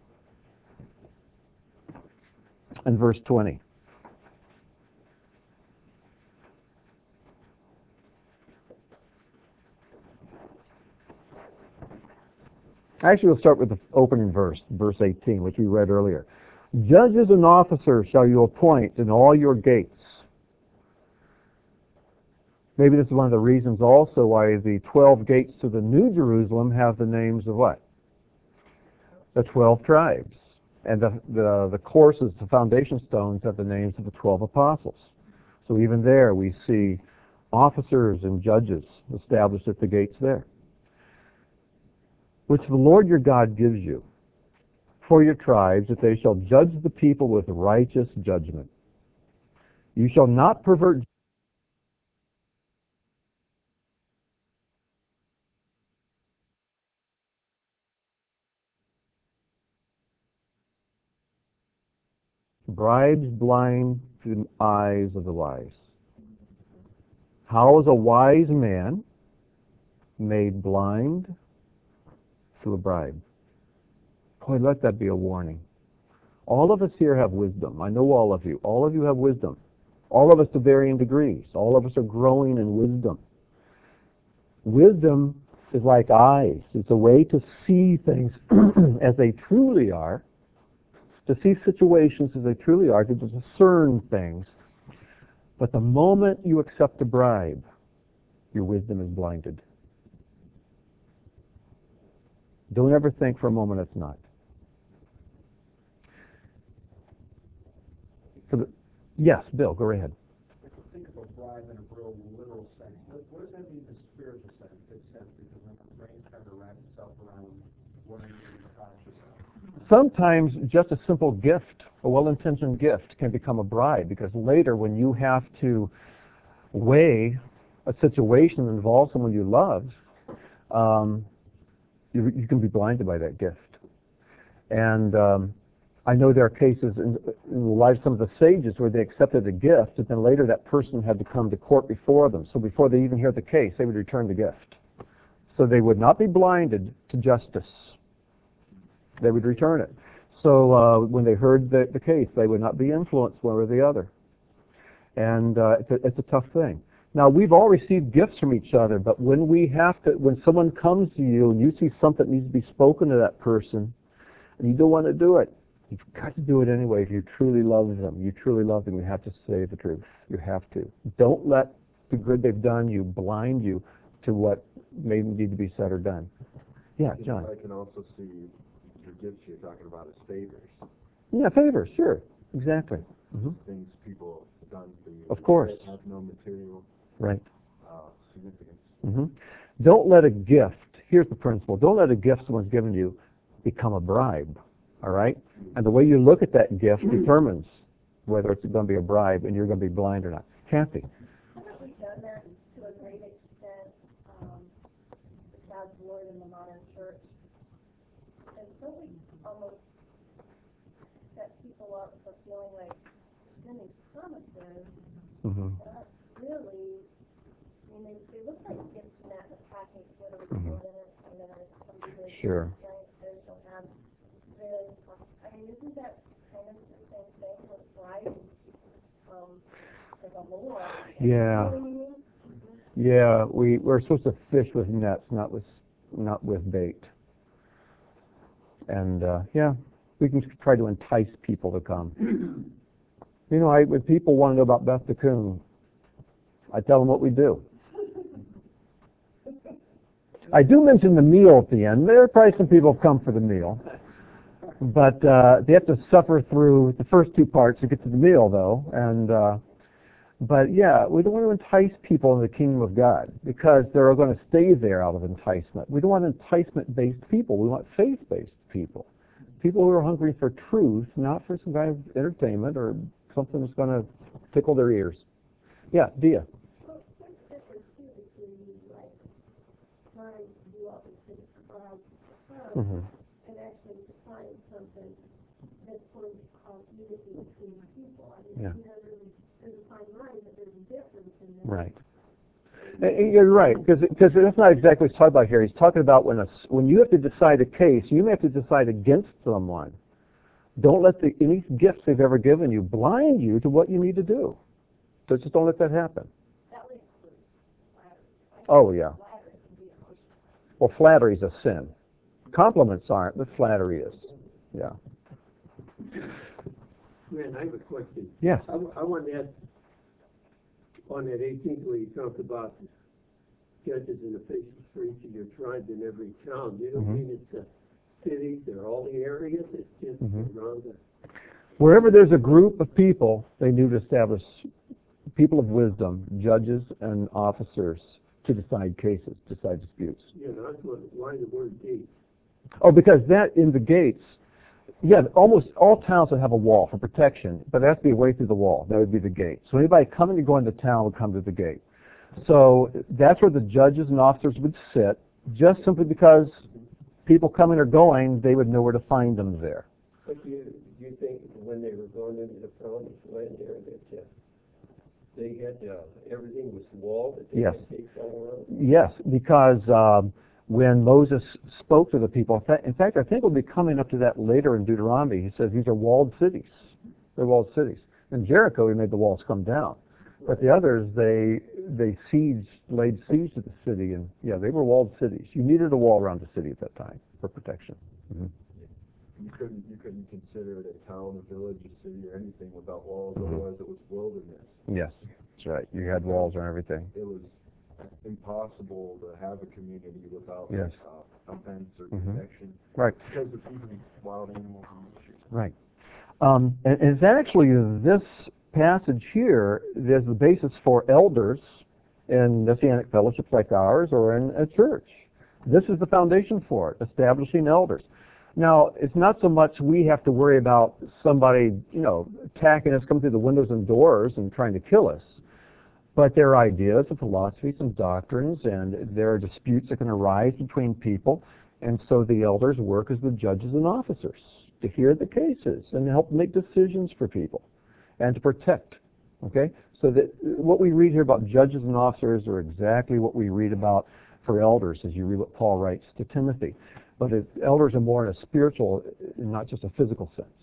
and verse 20. Actually, we'll start with the opening verse, verse 18, which we read earlier. Judges and officers shall you appoint in all your gates. Maybe this is one of the reasons also why the 12 gates to the New Jerusalem have the names of what? The 12 tribes. And the courses, the foundation stones, have the names of the 12 apostles. So even there we see officers and judges established at the gates there, which the Lord your God gives you for your tribes, that they shall judge the people with righteous judgment. You shall not pervert bribes blind the eyes of the wise. How is a wise man made blind? Through a bribe. Boy, let that be a warning. All of us here have wisdom. I know all of you. All of you have wisdom. All of us to varying degrees. All of us are growing in wisdom. Wisdom is like eyes. It's a way to see things as they truly are, to see situations as they truly are, to discern things. But the moment you accept a bribe, your wisdom is blinded. Don't ever think for a moment it's not. Yes, Bill, go right ahead. If you think of a bribe in a real literal sense, what does that mean in a spiritual sense? Because when my brain's trying to wrap itself around what I'm doing conscious of. Sometimes just a simple gift, a well-intentioned gift, can become a bribe, because later when you have to weigh a situation that involves someone you love, you can be blinded by that gift. And I know there are cases in the lives of some of the sages where they accepted a gift, and then later that person had to come to court before them. So before they even hear the case, they would return the gift. So they would not be blinded to justice. They would return it. So when they heard the case, they would not be influenced one way or the other. And it's a tough thing. Now, we've all received gifts from each other, but when someone comes to you and you see something that needs to be spoken to that person, and you don't want to do it, you've got to do it anyway. If you truly love them, you have to say the truth. You have to. Don't let the good they've done you blind you to what may need to be said or done. Yeah, John. I can also see your gifts you're talking about as favors. Yeah, favors, sure. Exactly. Mm-hmm. Things people have done for you. Of course. That have no material Right. significance. hmm Don't let a gift, here's the principle, don't let a gift someone's given you become a bribe, all right? And the way you look at that gift determines whether it's going to be a bribe and you're going to be blind or not. Kathy? Haven't we done that to a great extent with God's Word in the modern church? And so we almost set people up for feeling like sending promises, Mm-hmm. but really, I mean, they look like gifts in that package, whether it's Mhm. in it, and then there's some good Sure. experiences, you'll have various, I mean, isn't that kind of the same thing with bribes? Like a lure. Yeah. You know what I mean? Yeah, we're supposed to fish with nets, not with bait. And yeah, we can try to entice people to come. You know, when people want to know about Beth DeCoon, I tell them what we do. I do mention the meal at the end. There are probably some people who come for the meal. But they have to suffer through the first two parts to get to the meal, though. And but yeah, we don't want to entice people in the kingdom of God because they're going to stay there out of enticement. We don't want enticement-based people. We want faith-based people. People who are hungry for truth, not for some kind of entertainment or something that's going to tickle their ears. Yeah, Dia. Well, what's the difference too between like trying to do all these things Mm-hmm. and actually define something that's going to cause unity between people? I mean, Yeah. you know, there's a fine line, but there's a difference in that. Right. And you're right, because that's not exactly what he's talking about here. He's talking about when you have to decide a case, you may have to decide against someone. Don't let any gifts they've ever given you blind you to what you need to do. So just don't let that happen. That would include flattery. Oh, yeah. Flattery can be emotional. Well, flattery is a sin. Compliments aren't, but flattery is. Yeah. Man, I have a question. Yes. I want to ask, on that 18th where you talked about judges and officials for each of your tribes in every town, you don't mean it's the cities or all the areas, it's just around the... Wherever there's a group of people, they need to establish people of wisdom, judges and officers to decide cases, decide disputes. Yeah, that's why the word gate. Oh, because that in the gates, yeah, almost all towns will have a wall for protection, but there has to be a way through the wall. That would be the gate. So anybody coming and going to town would come to the gate. So that's where the judges and officers would sit, just simply because people coming or going, they would know where to find them there. But do you think when they were going into the promised land there that they had everything was walled, that they Yes. had gates all around? Yes, because when Moses spoke to the people, in fact, I think we'll be coming up to that later in Deuteronomy. He says these are walled cities. They're walled cities. In Jericho, he made the walls come down. But the others, they laid siege to the city, and yeah, they were walled cities. You needed a wall around the city at that time for protection. Mm-hmm. You couldn't consider it a town, a village, a city, or anything without walls. Otherwise, it was wilderness. Yes, that's right. You had walls and everything. It was impossible to have a community without Yes. a fence or protection. Right. Because of even wild animals and issues. Right. And it's actually this passage here is the basis for elders in Messianic fellowships like ours or in a church. This is the foundation for it, establishing elders. Now, it's not so much we have to worry about somebody, attacking us, coming through the windows and doors and trying to kill us. But there are ideas and philosophies and doctrines, and there are disputes that can arise between people. And so the elders work as the judges and officers to hear the cases and help make decisions for people and to protect. Okay? So that what we read here about judges and officers are exactly what we read about for elders as you read what Paul writes to Timothy. But elders are more in a spiritual, not just a physical sense.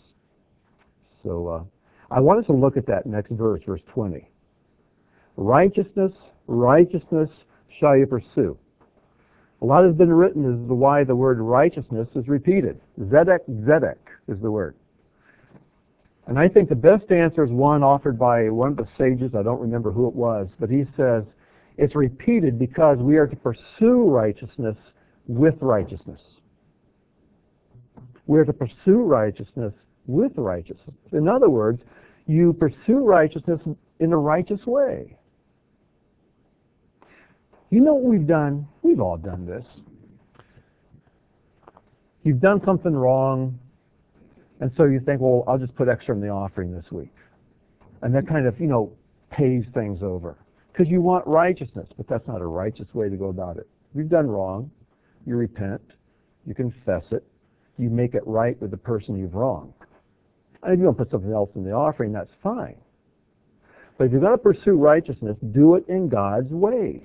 So I wanted to look at that next verse, verse 20. Righteousness, righteousness shall you pursue. A lot has been written as to why the word righteousness is repeated. Zedek, Zedek is the word. And I think the best answer is one offered by one of the sages, I don't remember who it was, but he says it's repeated because we are to pursue righteousness with righteousness. We are to pursue righteousness with righteousness. In other words, you pursue righteousness in a righteous way. You know what we've done? We've all done this. You've done something wrong, and so you think, well, I'll just put extra in the offering this week. And that kind of, pays things over. Because you want righteousness, but that's not a righteous way to go about it. You've done wrong. You repent. You confess it. You make it right with the person you've wronged. And if you don't put something else in the offering, that's fine. But if you're going to pursue righteousness, do it in God's ways.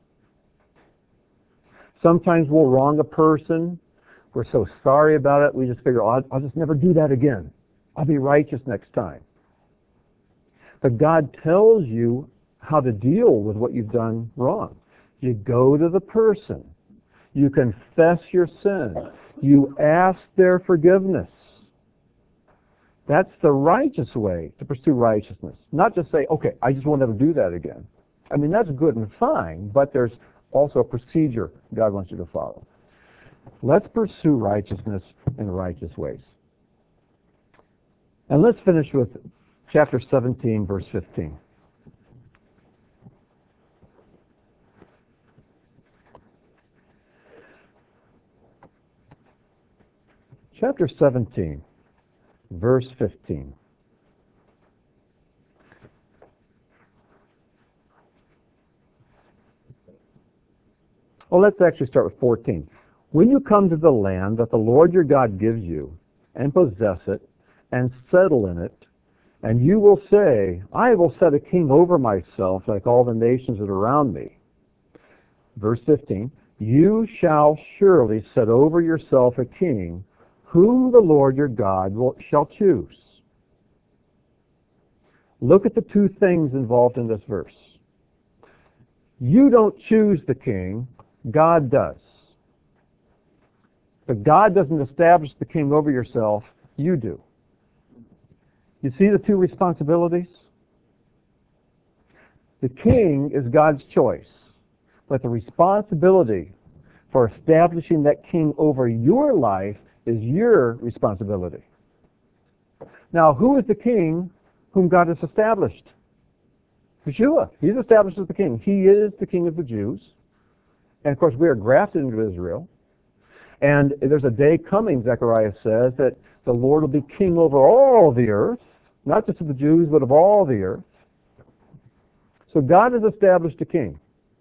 Sometimes we'll wrong a person. We're so sorry about it, we just figure, I'll just never do that again. I'll be righteous next time. But God tells you how to deal with what you've done wrong. You go to the person. You confess your sin. You ask their forgiveness. That's the righteous way to pursue righteousness. Not just say, okay, I just won't ever do that again. I mean, that's good and fine, but there's also a procedure God wants you to follow. Let's pursue righteousness in righteous ways. And let's finish with chapter 17, verse 15. Chapter 17, verse 15. Well, let's actually start with 14. When you come to the land that the Lord your God gives you, and possess it, and settle in it, and you will say, I will set a king over myself like all the nations that are around me. Verse 15, you shall surely set over yourself a king, whom the Lord your God shall choose. Look at the two things involved in this verse. You don't choose the king, God does. But God doesn't establish the king over yourself, you do. You see the two responsibilities? The king is God's choice, but the responsibility for establishing that king over your life is your responsibility. Now, who is the king whom God has established? Yeshua. He's established as the king. He is the king of the Jews. And of course, we are grafted into Israel. And there's a day coming, Zechariah says, that the Lord will be king over all the earth, not just of the Jews, but of all the earth. So God has established a king.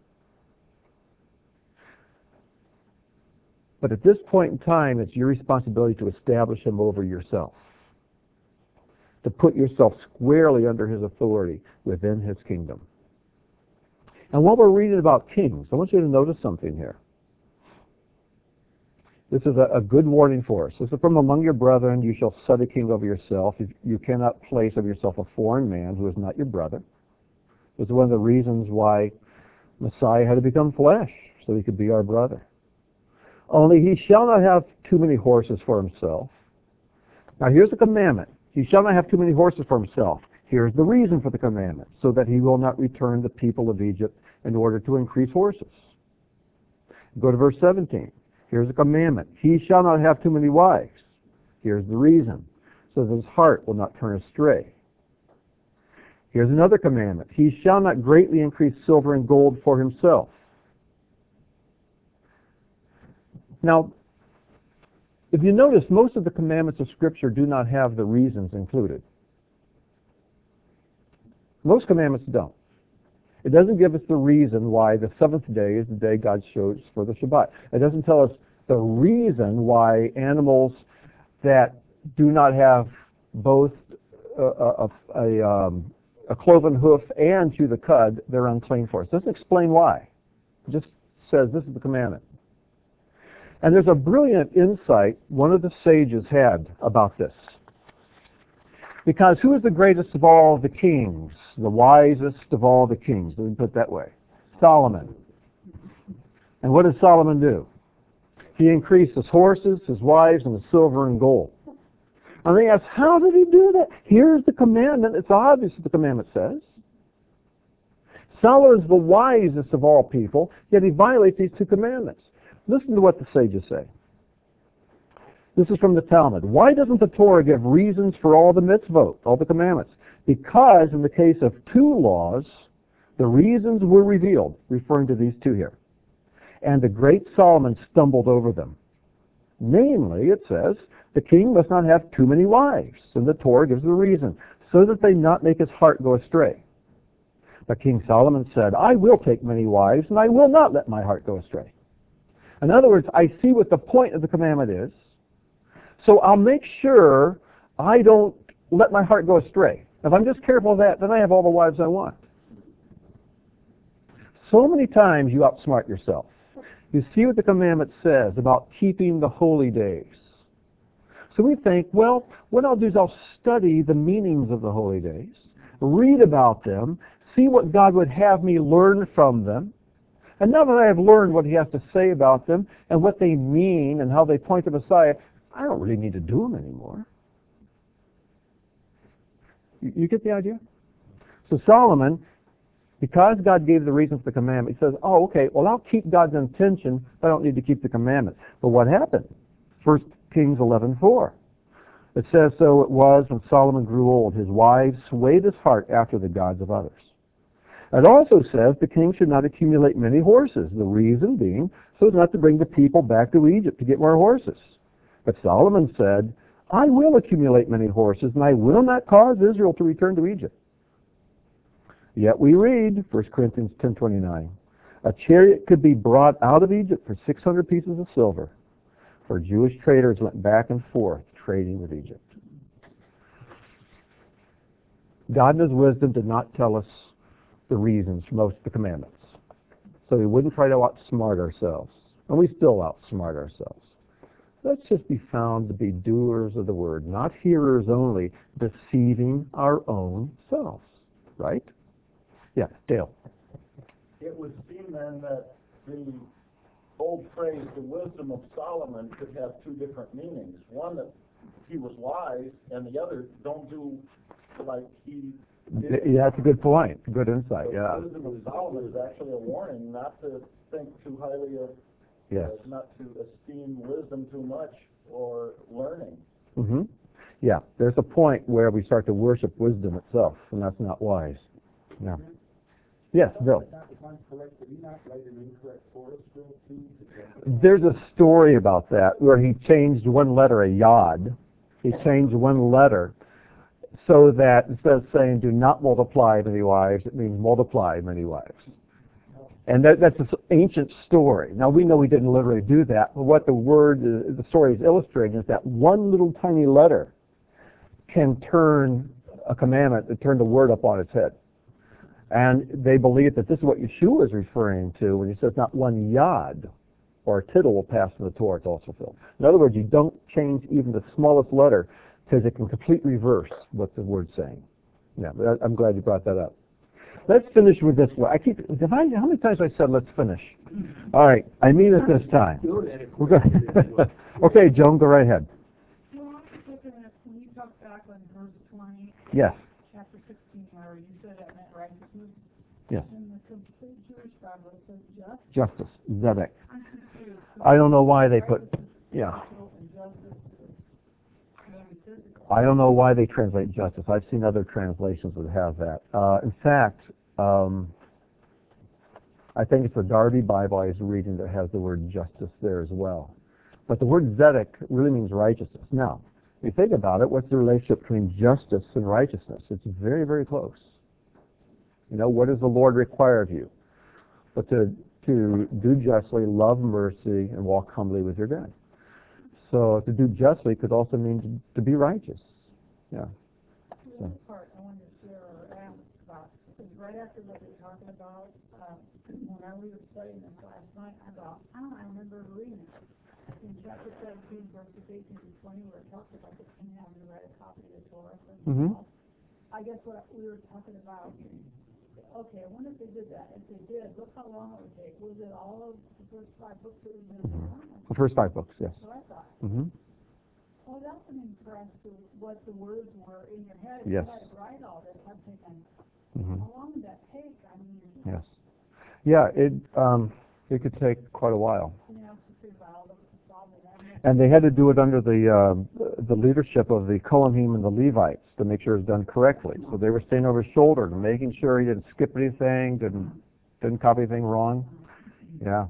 But at this point in time, it's your responsibility to establish him over yourself, to put yourself squarely under his authority within his kingdom. And while we're reading about kings, I want you to notice something here. This is a good warning for us. This is from among your brethren, you shall set a king over yourself. You cannot place over yourself a foreign man who is not your brother. This is one of the reasons why Messiah had to become flesh, so he could be our brother. Only he shall not have too many horses for himself. Now here's the commandment. He shall not have too many horses for himself. Here's the reason for the commandment, so that he will not return the people of Egypt in order to increase horses. Go to verse 17. Here's a commandment. He shall not have too many wives. Here's the reason, so that his heart will not turn astray. Here's another commandment. He shall not greatly increase silver and gold for himself. Now, if you notice, most of the commandments of Scripture do not have the reasons included. Most commandments don't. It doesn't give us the reason why the seventh day is the day God chose for the Shabbat. It doesn't tell us the reason why animals that do not have both a cloven hoof and chew the cud, they're unclean for us. It doesn't explain why. It just says this is the commandment. And there's a brilliant insight one of the sages had about this. Because who is the greatest of all the kings? The wisest of all the kings. Let me put it that way. Solomon. And what did Solomon do? He increased his horses, his wives, and his silver and gold. And they ask, how did he do that? Here's the commandment. It's obvious what the commandment says. Solomon is the wisest of all people, yet he violates these two commandments. Listen to what the sages say. This is from the Talmud. Why doesn't the Torah give reasons for all the mitzvot, all the commandments? Because in the case of two laws, The reasons were revealed, referring to these two here. And the great Solomon stumbled over them. Namely, it says, the king must not have too many wives. And the Torah gives the reason, so that they not make his heart go astray. But King Solomon said, I will take many wives, and I will not let my heart go astray. In other words, I see what the point of the commandment is, so I'll make sure I don't let my heart go astray. If I'm just careful of that, then I have all the wives I want. So many times you outsmart yourself. You see what the commandment says about keeping the holy days. So we think, well, what I'll do is I'll study the meanings of the holy days, read about them, see what God would have me learn from them. And now that I have learned what he has to say about them and what they mean and how they point to Messiah, I don't really need to do them anymore. You get the idea? So Solomon, because God gave the reason for the commandment, he says, oh, okay, well, I'll keep God's intention, but I don't need to keep the commandment. But what happened? 1 Kings 11:4. It says, so it was when Solomon grew old, his wives swayed his heart after the gods of others. It also says the king should not accumulate many horses, the reason being so as not to bring the people back to Egypt to get more horses. But Solomon said, I will accumulate many horses, and I will not cause Israel to return to Egypt. Yet we read, 1 Corinthians 10:29, a chariot could be brought out of Egypt for 600 pieces of silver, for Jewish traders went back and forth trading with Egypt. God in his wisdom did not tell us the reasons for most of the commandments, so we wouldn't try to outsmart ourselves, and we still outsmart ourselves. Let's just be found to be doers of the word, not hearers only, deceiving our own selves. Right? Yeah, Dale. It would seem then that the old phrase, the wisdom of Solomon, could have two different meanings. One, that he was wise, and the other, don't do like he did. Yeah, that's a good point. Good insight, yeah. The wisdom of Solomon is actually a warning not to think too highly of, Yes. not to esteem wisdom too much or learning. Mm-hmm. Yeah, there's a point where we start to worship wisdom itself, and that's not wise. Yeah. Yes, Bill. If I'm correct, did he not write an incorrect Torah scroll too? There's a story about that where he changed one letter, a yod. He changed one letter so that instead of saying do not multiply many wives, it means multiply many wives. And that's an ancient story. Now we know he didn't literally do that, but what the story is illustrating is that one little tiny letter can turn a commandment, to turn the word up on its head. And they believe that this is what Yeshua is referring to when he says not one yod or a tittle will pass from the Torah to also fulfilled. In other words, you don't change even the smallest letter because it can completely reverse what the word's saying. Yeah, I'm glad you brought that up. Let's finish with this one. How many times have I said let's finish? All right, I mean it this time. We're good. Okay, Joan, go right ahead. Well, I'm just looking at, when you talk back on verse 20, Yes. chapter 16, where you said that meant righteousness. Yes. In the complete Jewish Bible, it says just. Justice, Zedek. I'm confused. I don't know why they put, yeah. And justice. I don't know why they translate justice. I've seen other translations that have that. In fact, I think it's the Darby Bible I was reading that has the word justice there as well. But the word Zedek really means righteousness. Now, if you think about it, what's the relationship between justice and righteousness? It's very, very close. You know, what does the Lord require of you? But to do justly, love mercy, and walk humbly with your God. So to do justly could also mean to be righteous. Yeah. The other part I wanted to share or ask about is right after what we're talking about, when we were studying this last night, I thought, I remember reading it. In chapter 17, verses 18 to 20, where it talks about the king having to write a copy of the Torah for himself. I guess what we were talking about, okay, I wonder if they did that. If they did, look how long it would take. Was it all of the first 5 books that we did? The first 5 books, yes. So I thought. Well, that's an impress to what the words were in your head. If Yes. you had to write all this, I'm thinking, how long would that take? I mean, Yes. Yeah, it could take quite a while. you know, to figure out all the problem. And they had to do it under the leadership of the Kohanim and the Levites to make sure it was done correctly. So they were staying over his shoulder and making sure he didn't skip anything, didn't copy anything wrong. Yeah.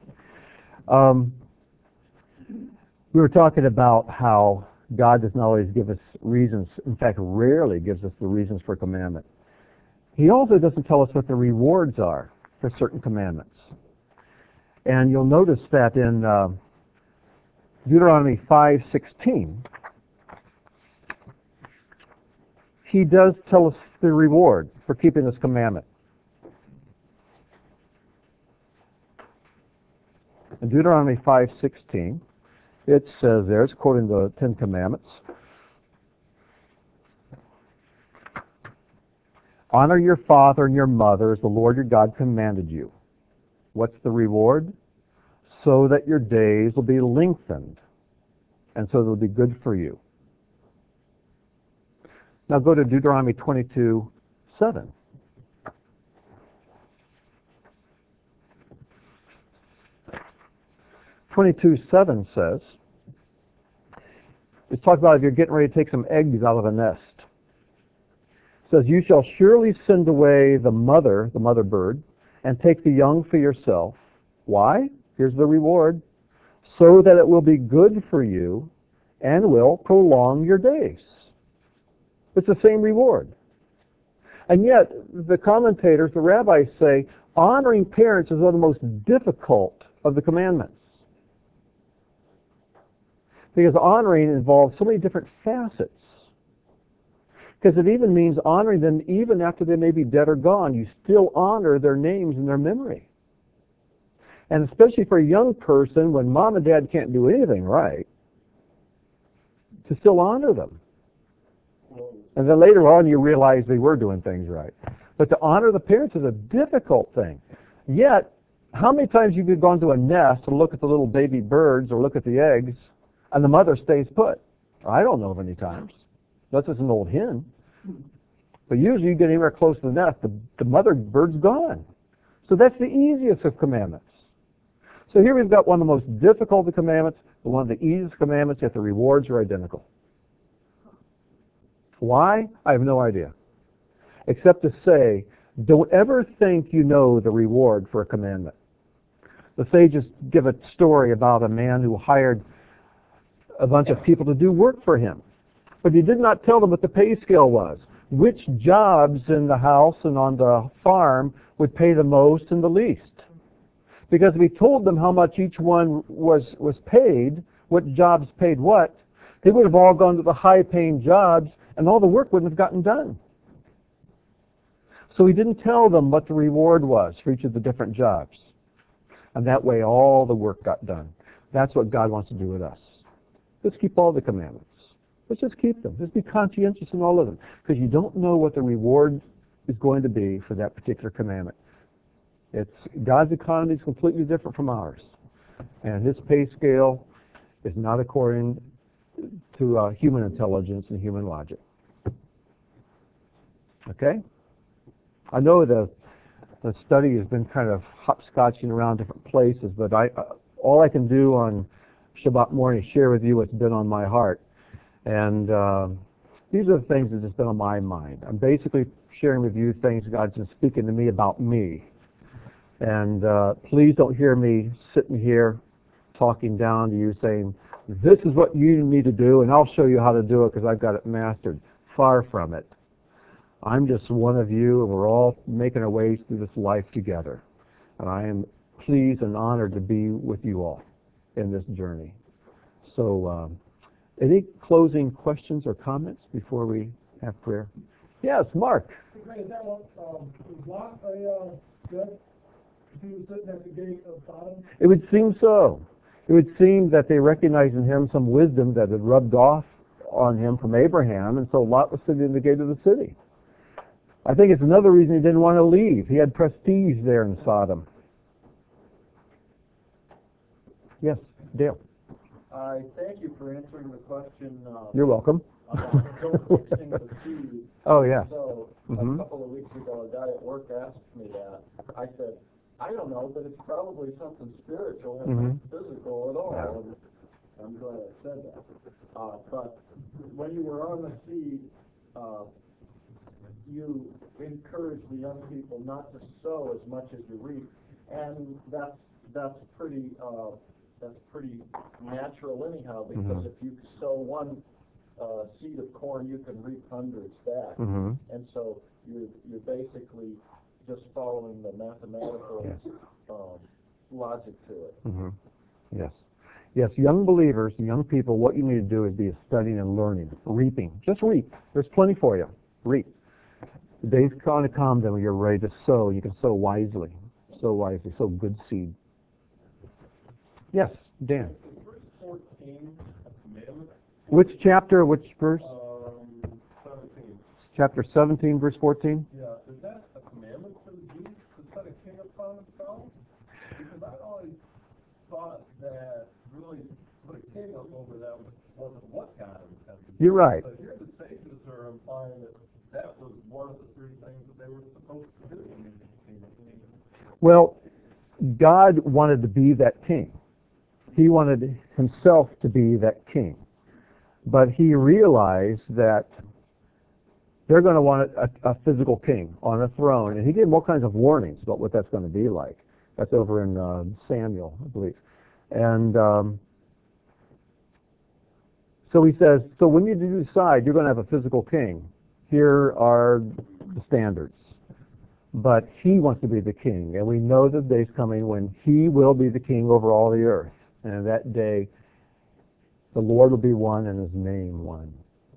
We were talking about how God does not always give us reasons, in fact, rarely gives us the reasons for commandment. He also doesn't tell us what the rewards are for certain commandments. And you'll notice that in Deuteronomy 5:16, he does tell us the reward for keeping this commandment. In Deuteronomy 5:16, it says there, it's quoting the Ten Commandments, honor your father and your mother as the Lord your God commanded you. What's the reward? So that your days will be lengthened, and so they'll be good for you. Now go to Deuteronomy 22:7. says, it's talking about if you're getting ready to take some eggs out of a nest. It says, you shall surely send away the mother bird, and take the young for yourself. Why? Here's the reward. So that it will be good for you and will prolong your days. It's the same reward. And yet, the commentators, the rabbis say, honoring parents is one of the most difficult of the commandments. Because honoring involves so many different facets. Because it even means honoring them even after they may be dead or gone. You still honor their names and their memory. And especially for a young person, when mom and dad can't do anything right, to still honor them. And then later on you realize they were doing things right. But to honor the parents is a difficult thing. Yet, how many times have you gone to a nest to look at the little baby birds or look at the eggs, and the mother stays put? I don't know of any times. Unless it's an old hen. But usually you get anywhere close to the nest, the mother bird's gone. So that's the easiest of commandments. So here we've got one of the most difficult of commandments, but one of the easiest commandments, yet the rewards are identical. Why? I have no idea. Except to say, don't ever think you know the reward for a commandment. The sages give a story about a man who hired a bunch of people to do work for him. But he did not tell them what the pay scale was. Which jobs in the house and on the farm would pay the most and the least. Because if he told them how much each one was paid, what jobs paid what, they would have all gone to the high-paying jobs and all the work wouldn't have gotten done. So he didn't tell them what the reward was for each of the different jobs. And that way all the work got done. That's what God wants to do with us. Let's keep all the commandments. Let's just keep them. Just be conscientious in all of them. Because you don't know what the reward is going to be for that particular commandment. God's economy is completely different from ours. And his pay scale is not according to human intelligence and human logic. Okay? I know the study has been kind of hopscotching around different places, but all I can do on Shabbat morning is share with you what's been on my heart. And these are the things that have just been on my mind. I'm basically sharing with you things God's been speaking to me about me. And please don't hear me sitting here talking down to you saying, this is what you need to do, and I'll show you how to do it because I've got it mastered. Far from it. I'm just one of you, and we're all making our ways through this life together. And I am pleased and honored to be with you all in this journey. So, any closing questions or comments before we have prayer? Yes, Mark. Is that what, was Lot a good? He was sitting at the gate of Sodom? It would seem so. It would seem that they recognized in him some wisdom that had rubbed off on him from Abraham, and so Lot was sitting in the gate of the city. I think it's another reason he didn't want to leave. He had prestige there in Sodom. Yes, Dale. I thank you for answering the question. You're welcome. Don't fixing the seed. Oh, yeah. So, a couple of weeks ago, a guy at work asked me that. I said, I don't know, but it's probably something spiritual and not physical at all. I'm glad I said that. But when you were on the seed, you encourage the young people not to sow as much as you reap, and that's pretty natural anyhow, because if you sow one seed of corn, you can reap hundreds back, and so you're basically just following the mathematical logic to it. Yes. Yes, young believers, young people, what you need to do is be studying and learning, reaping. Just reap. There's plenty for you. Reap. The day's going to come then when you're ready to sow. You can sow wisely. Sow good seed. Yes, Dan. Verse 14, a commandment. Which chapter, which verse? 17. Chapter 17, verse 14? Yeah, is that a commandment for the Jews to set a king upon themselves? Because I always thought that really put a king up over them wasn't what God intended. You're right. But here the sages are implying that was one of the three things that they were supposed to do when they became a king. Well, God wanted to be that king. He wanted himself to be that king. But he realized that they're going to want a physical king on a throne. And he gave them all kinds of warnings about what that's going to be like. That's over in Samuel, I believe. And so he says, so when you decide you're going to have a physical king, here are the standards. But he wants to be the king. And we know the day's coming when he will be the king over all the earth. And that day, the Lord will be one and his name one.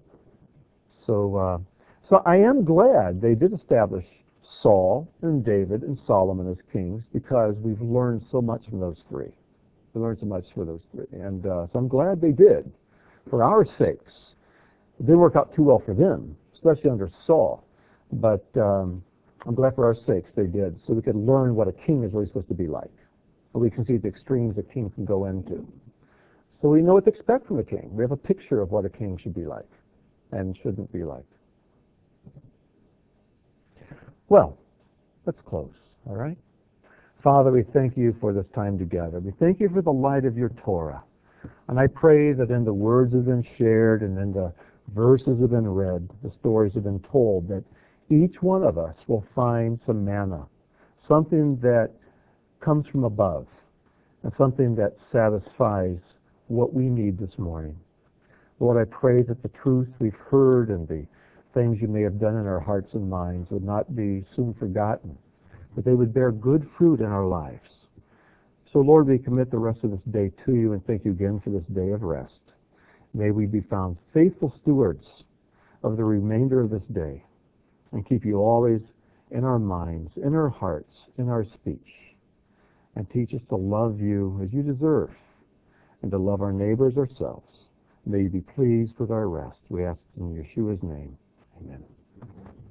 So I am glad they did establish Saul and David and Solomon as kings, because we've learned so much from those three. We learned so much from those three. And so I'm glad they did, for our sakes. It didn't work out too well for them, especially under Saul. But I'm glad for our sakes they did, so we could learn what a king is really supposed to be like. And we can see the extremes a king can go into. So we know what to expect from a king. We have a picture of what a king should be like and shouldn't be like. Well, let's close, all right? Father, we thank you for this time together. We thank you for the light of your Torah. And I pray that in the words that have been shared and in the verses have been read, the stories have been told, that each one of us will find some manna, something that comes from above, and something that satisfies what we need this morning. Lord, I pray that the truth we've heard and the things you may have done in our hearts and minds would not be soon forgotten, but they would bear good fruit in our lives. So, Lord, we commit the rest of this day to you and thank you again for this day of rest. May we be found faithful stewards of the remainder of this day and keep you always in our minds, in our hearts, in our speech, and teach us to love you as you deserve and to love our neighbors ourselves. May you be pleased with our rest. We ask in Yeshua's name. Amen.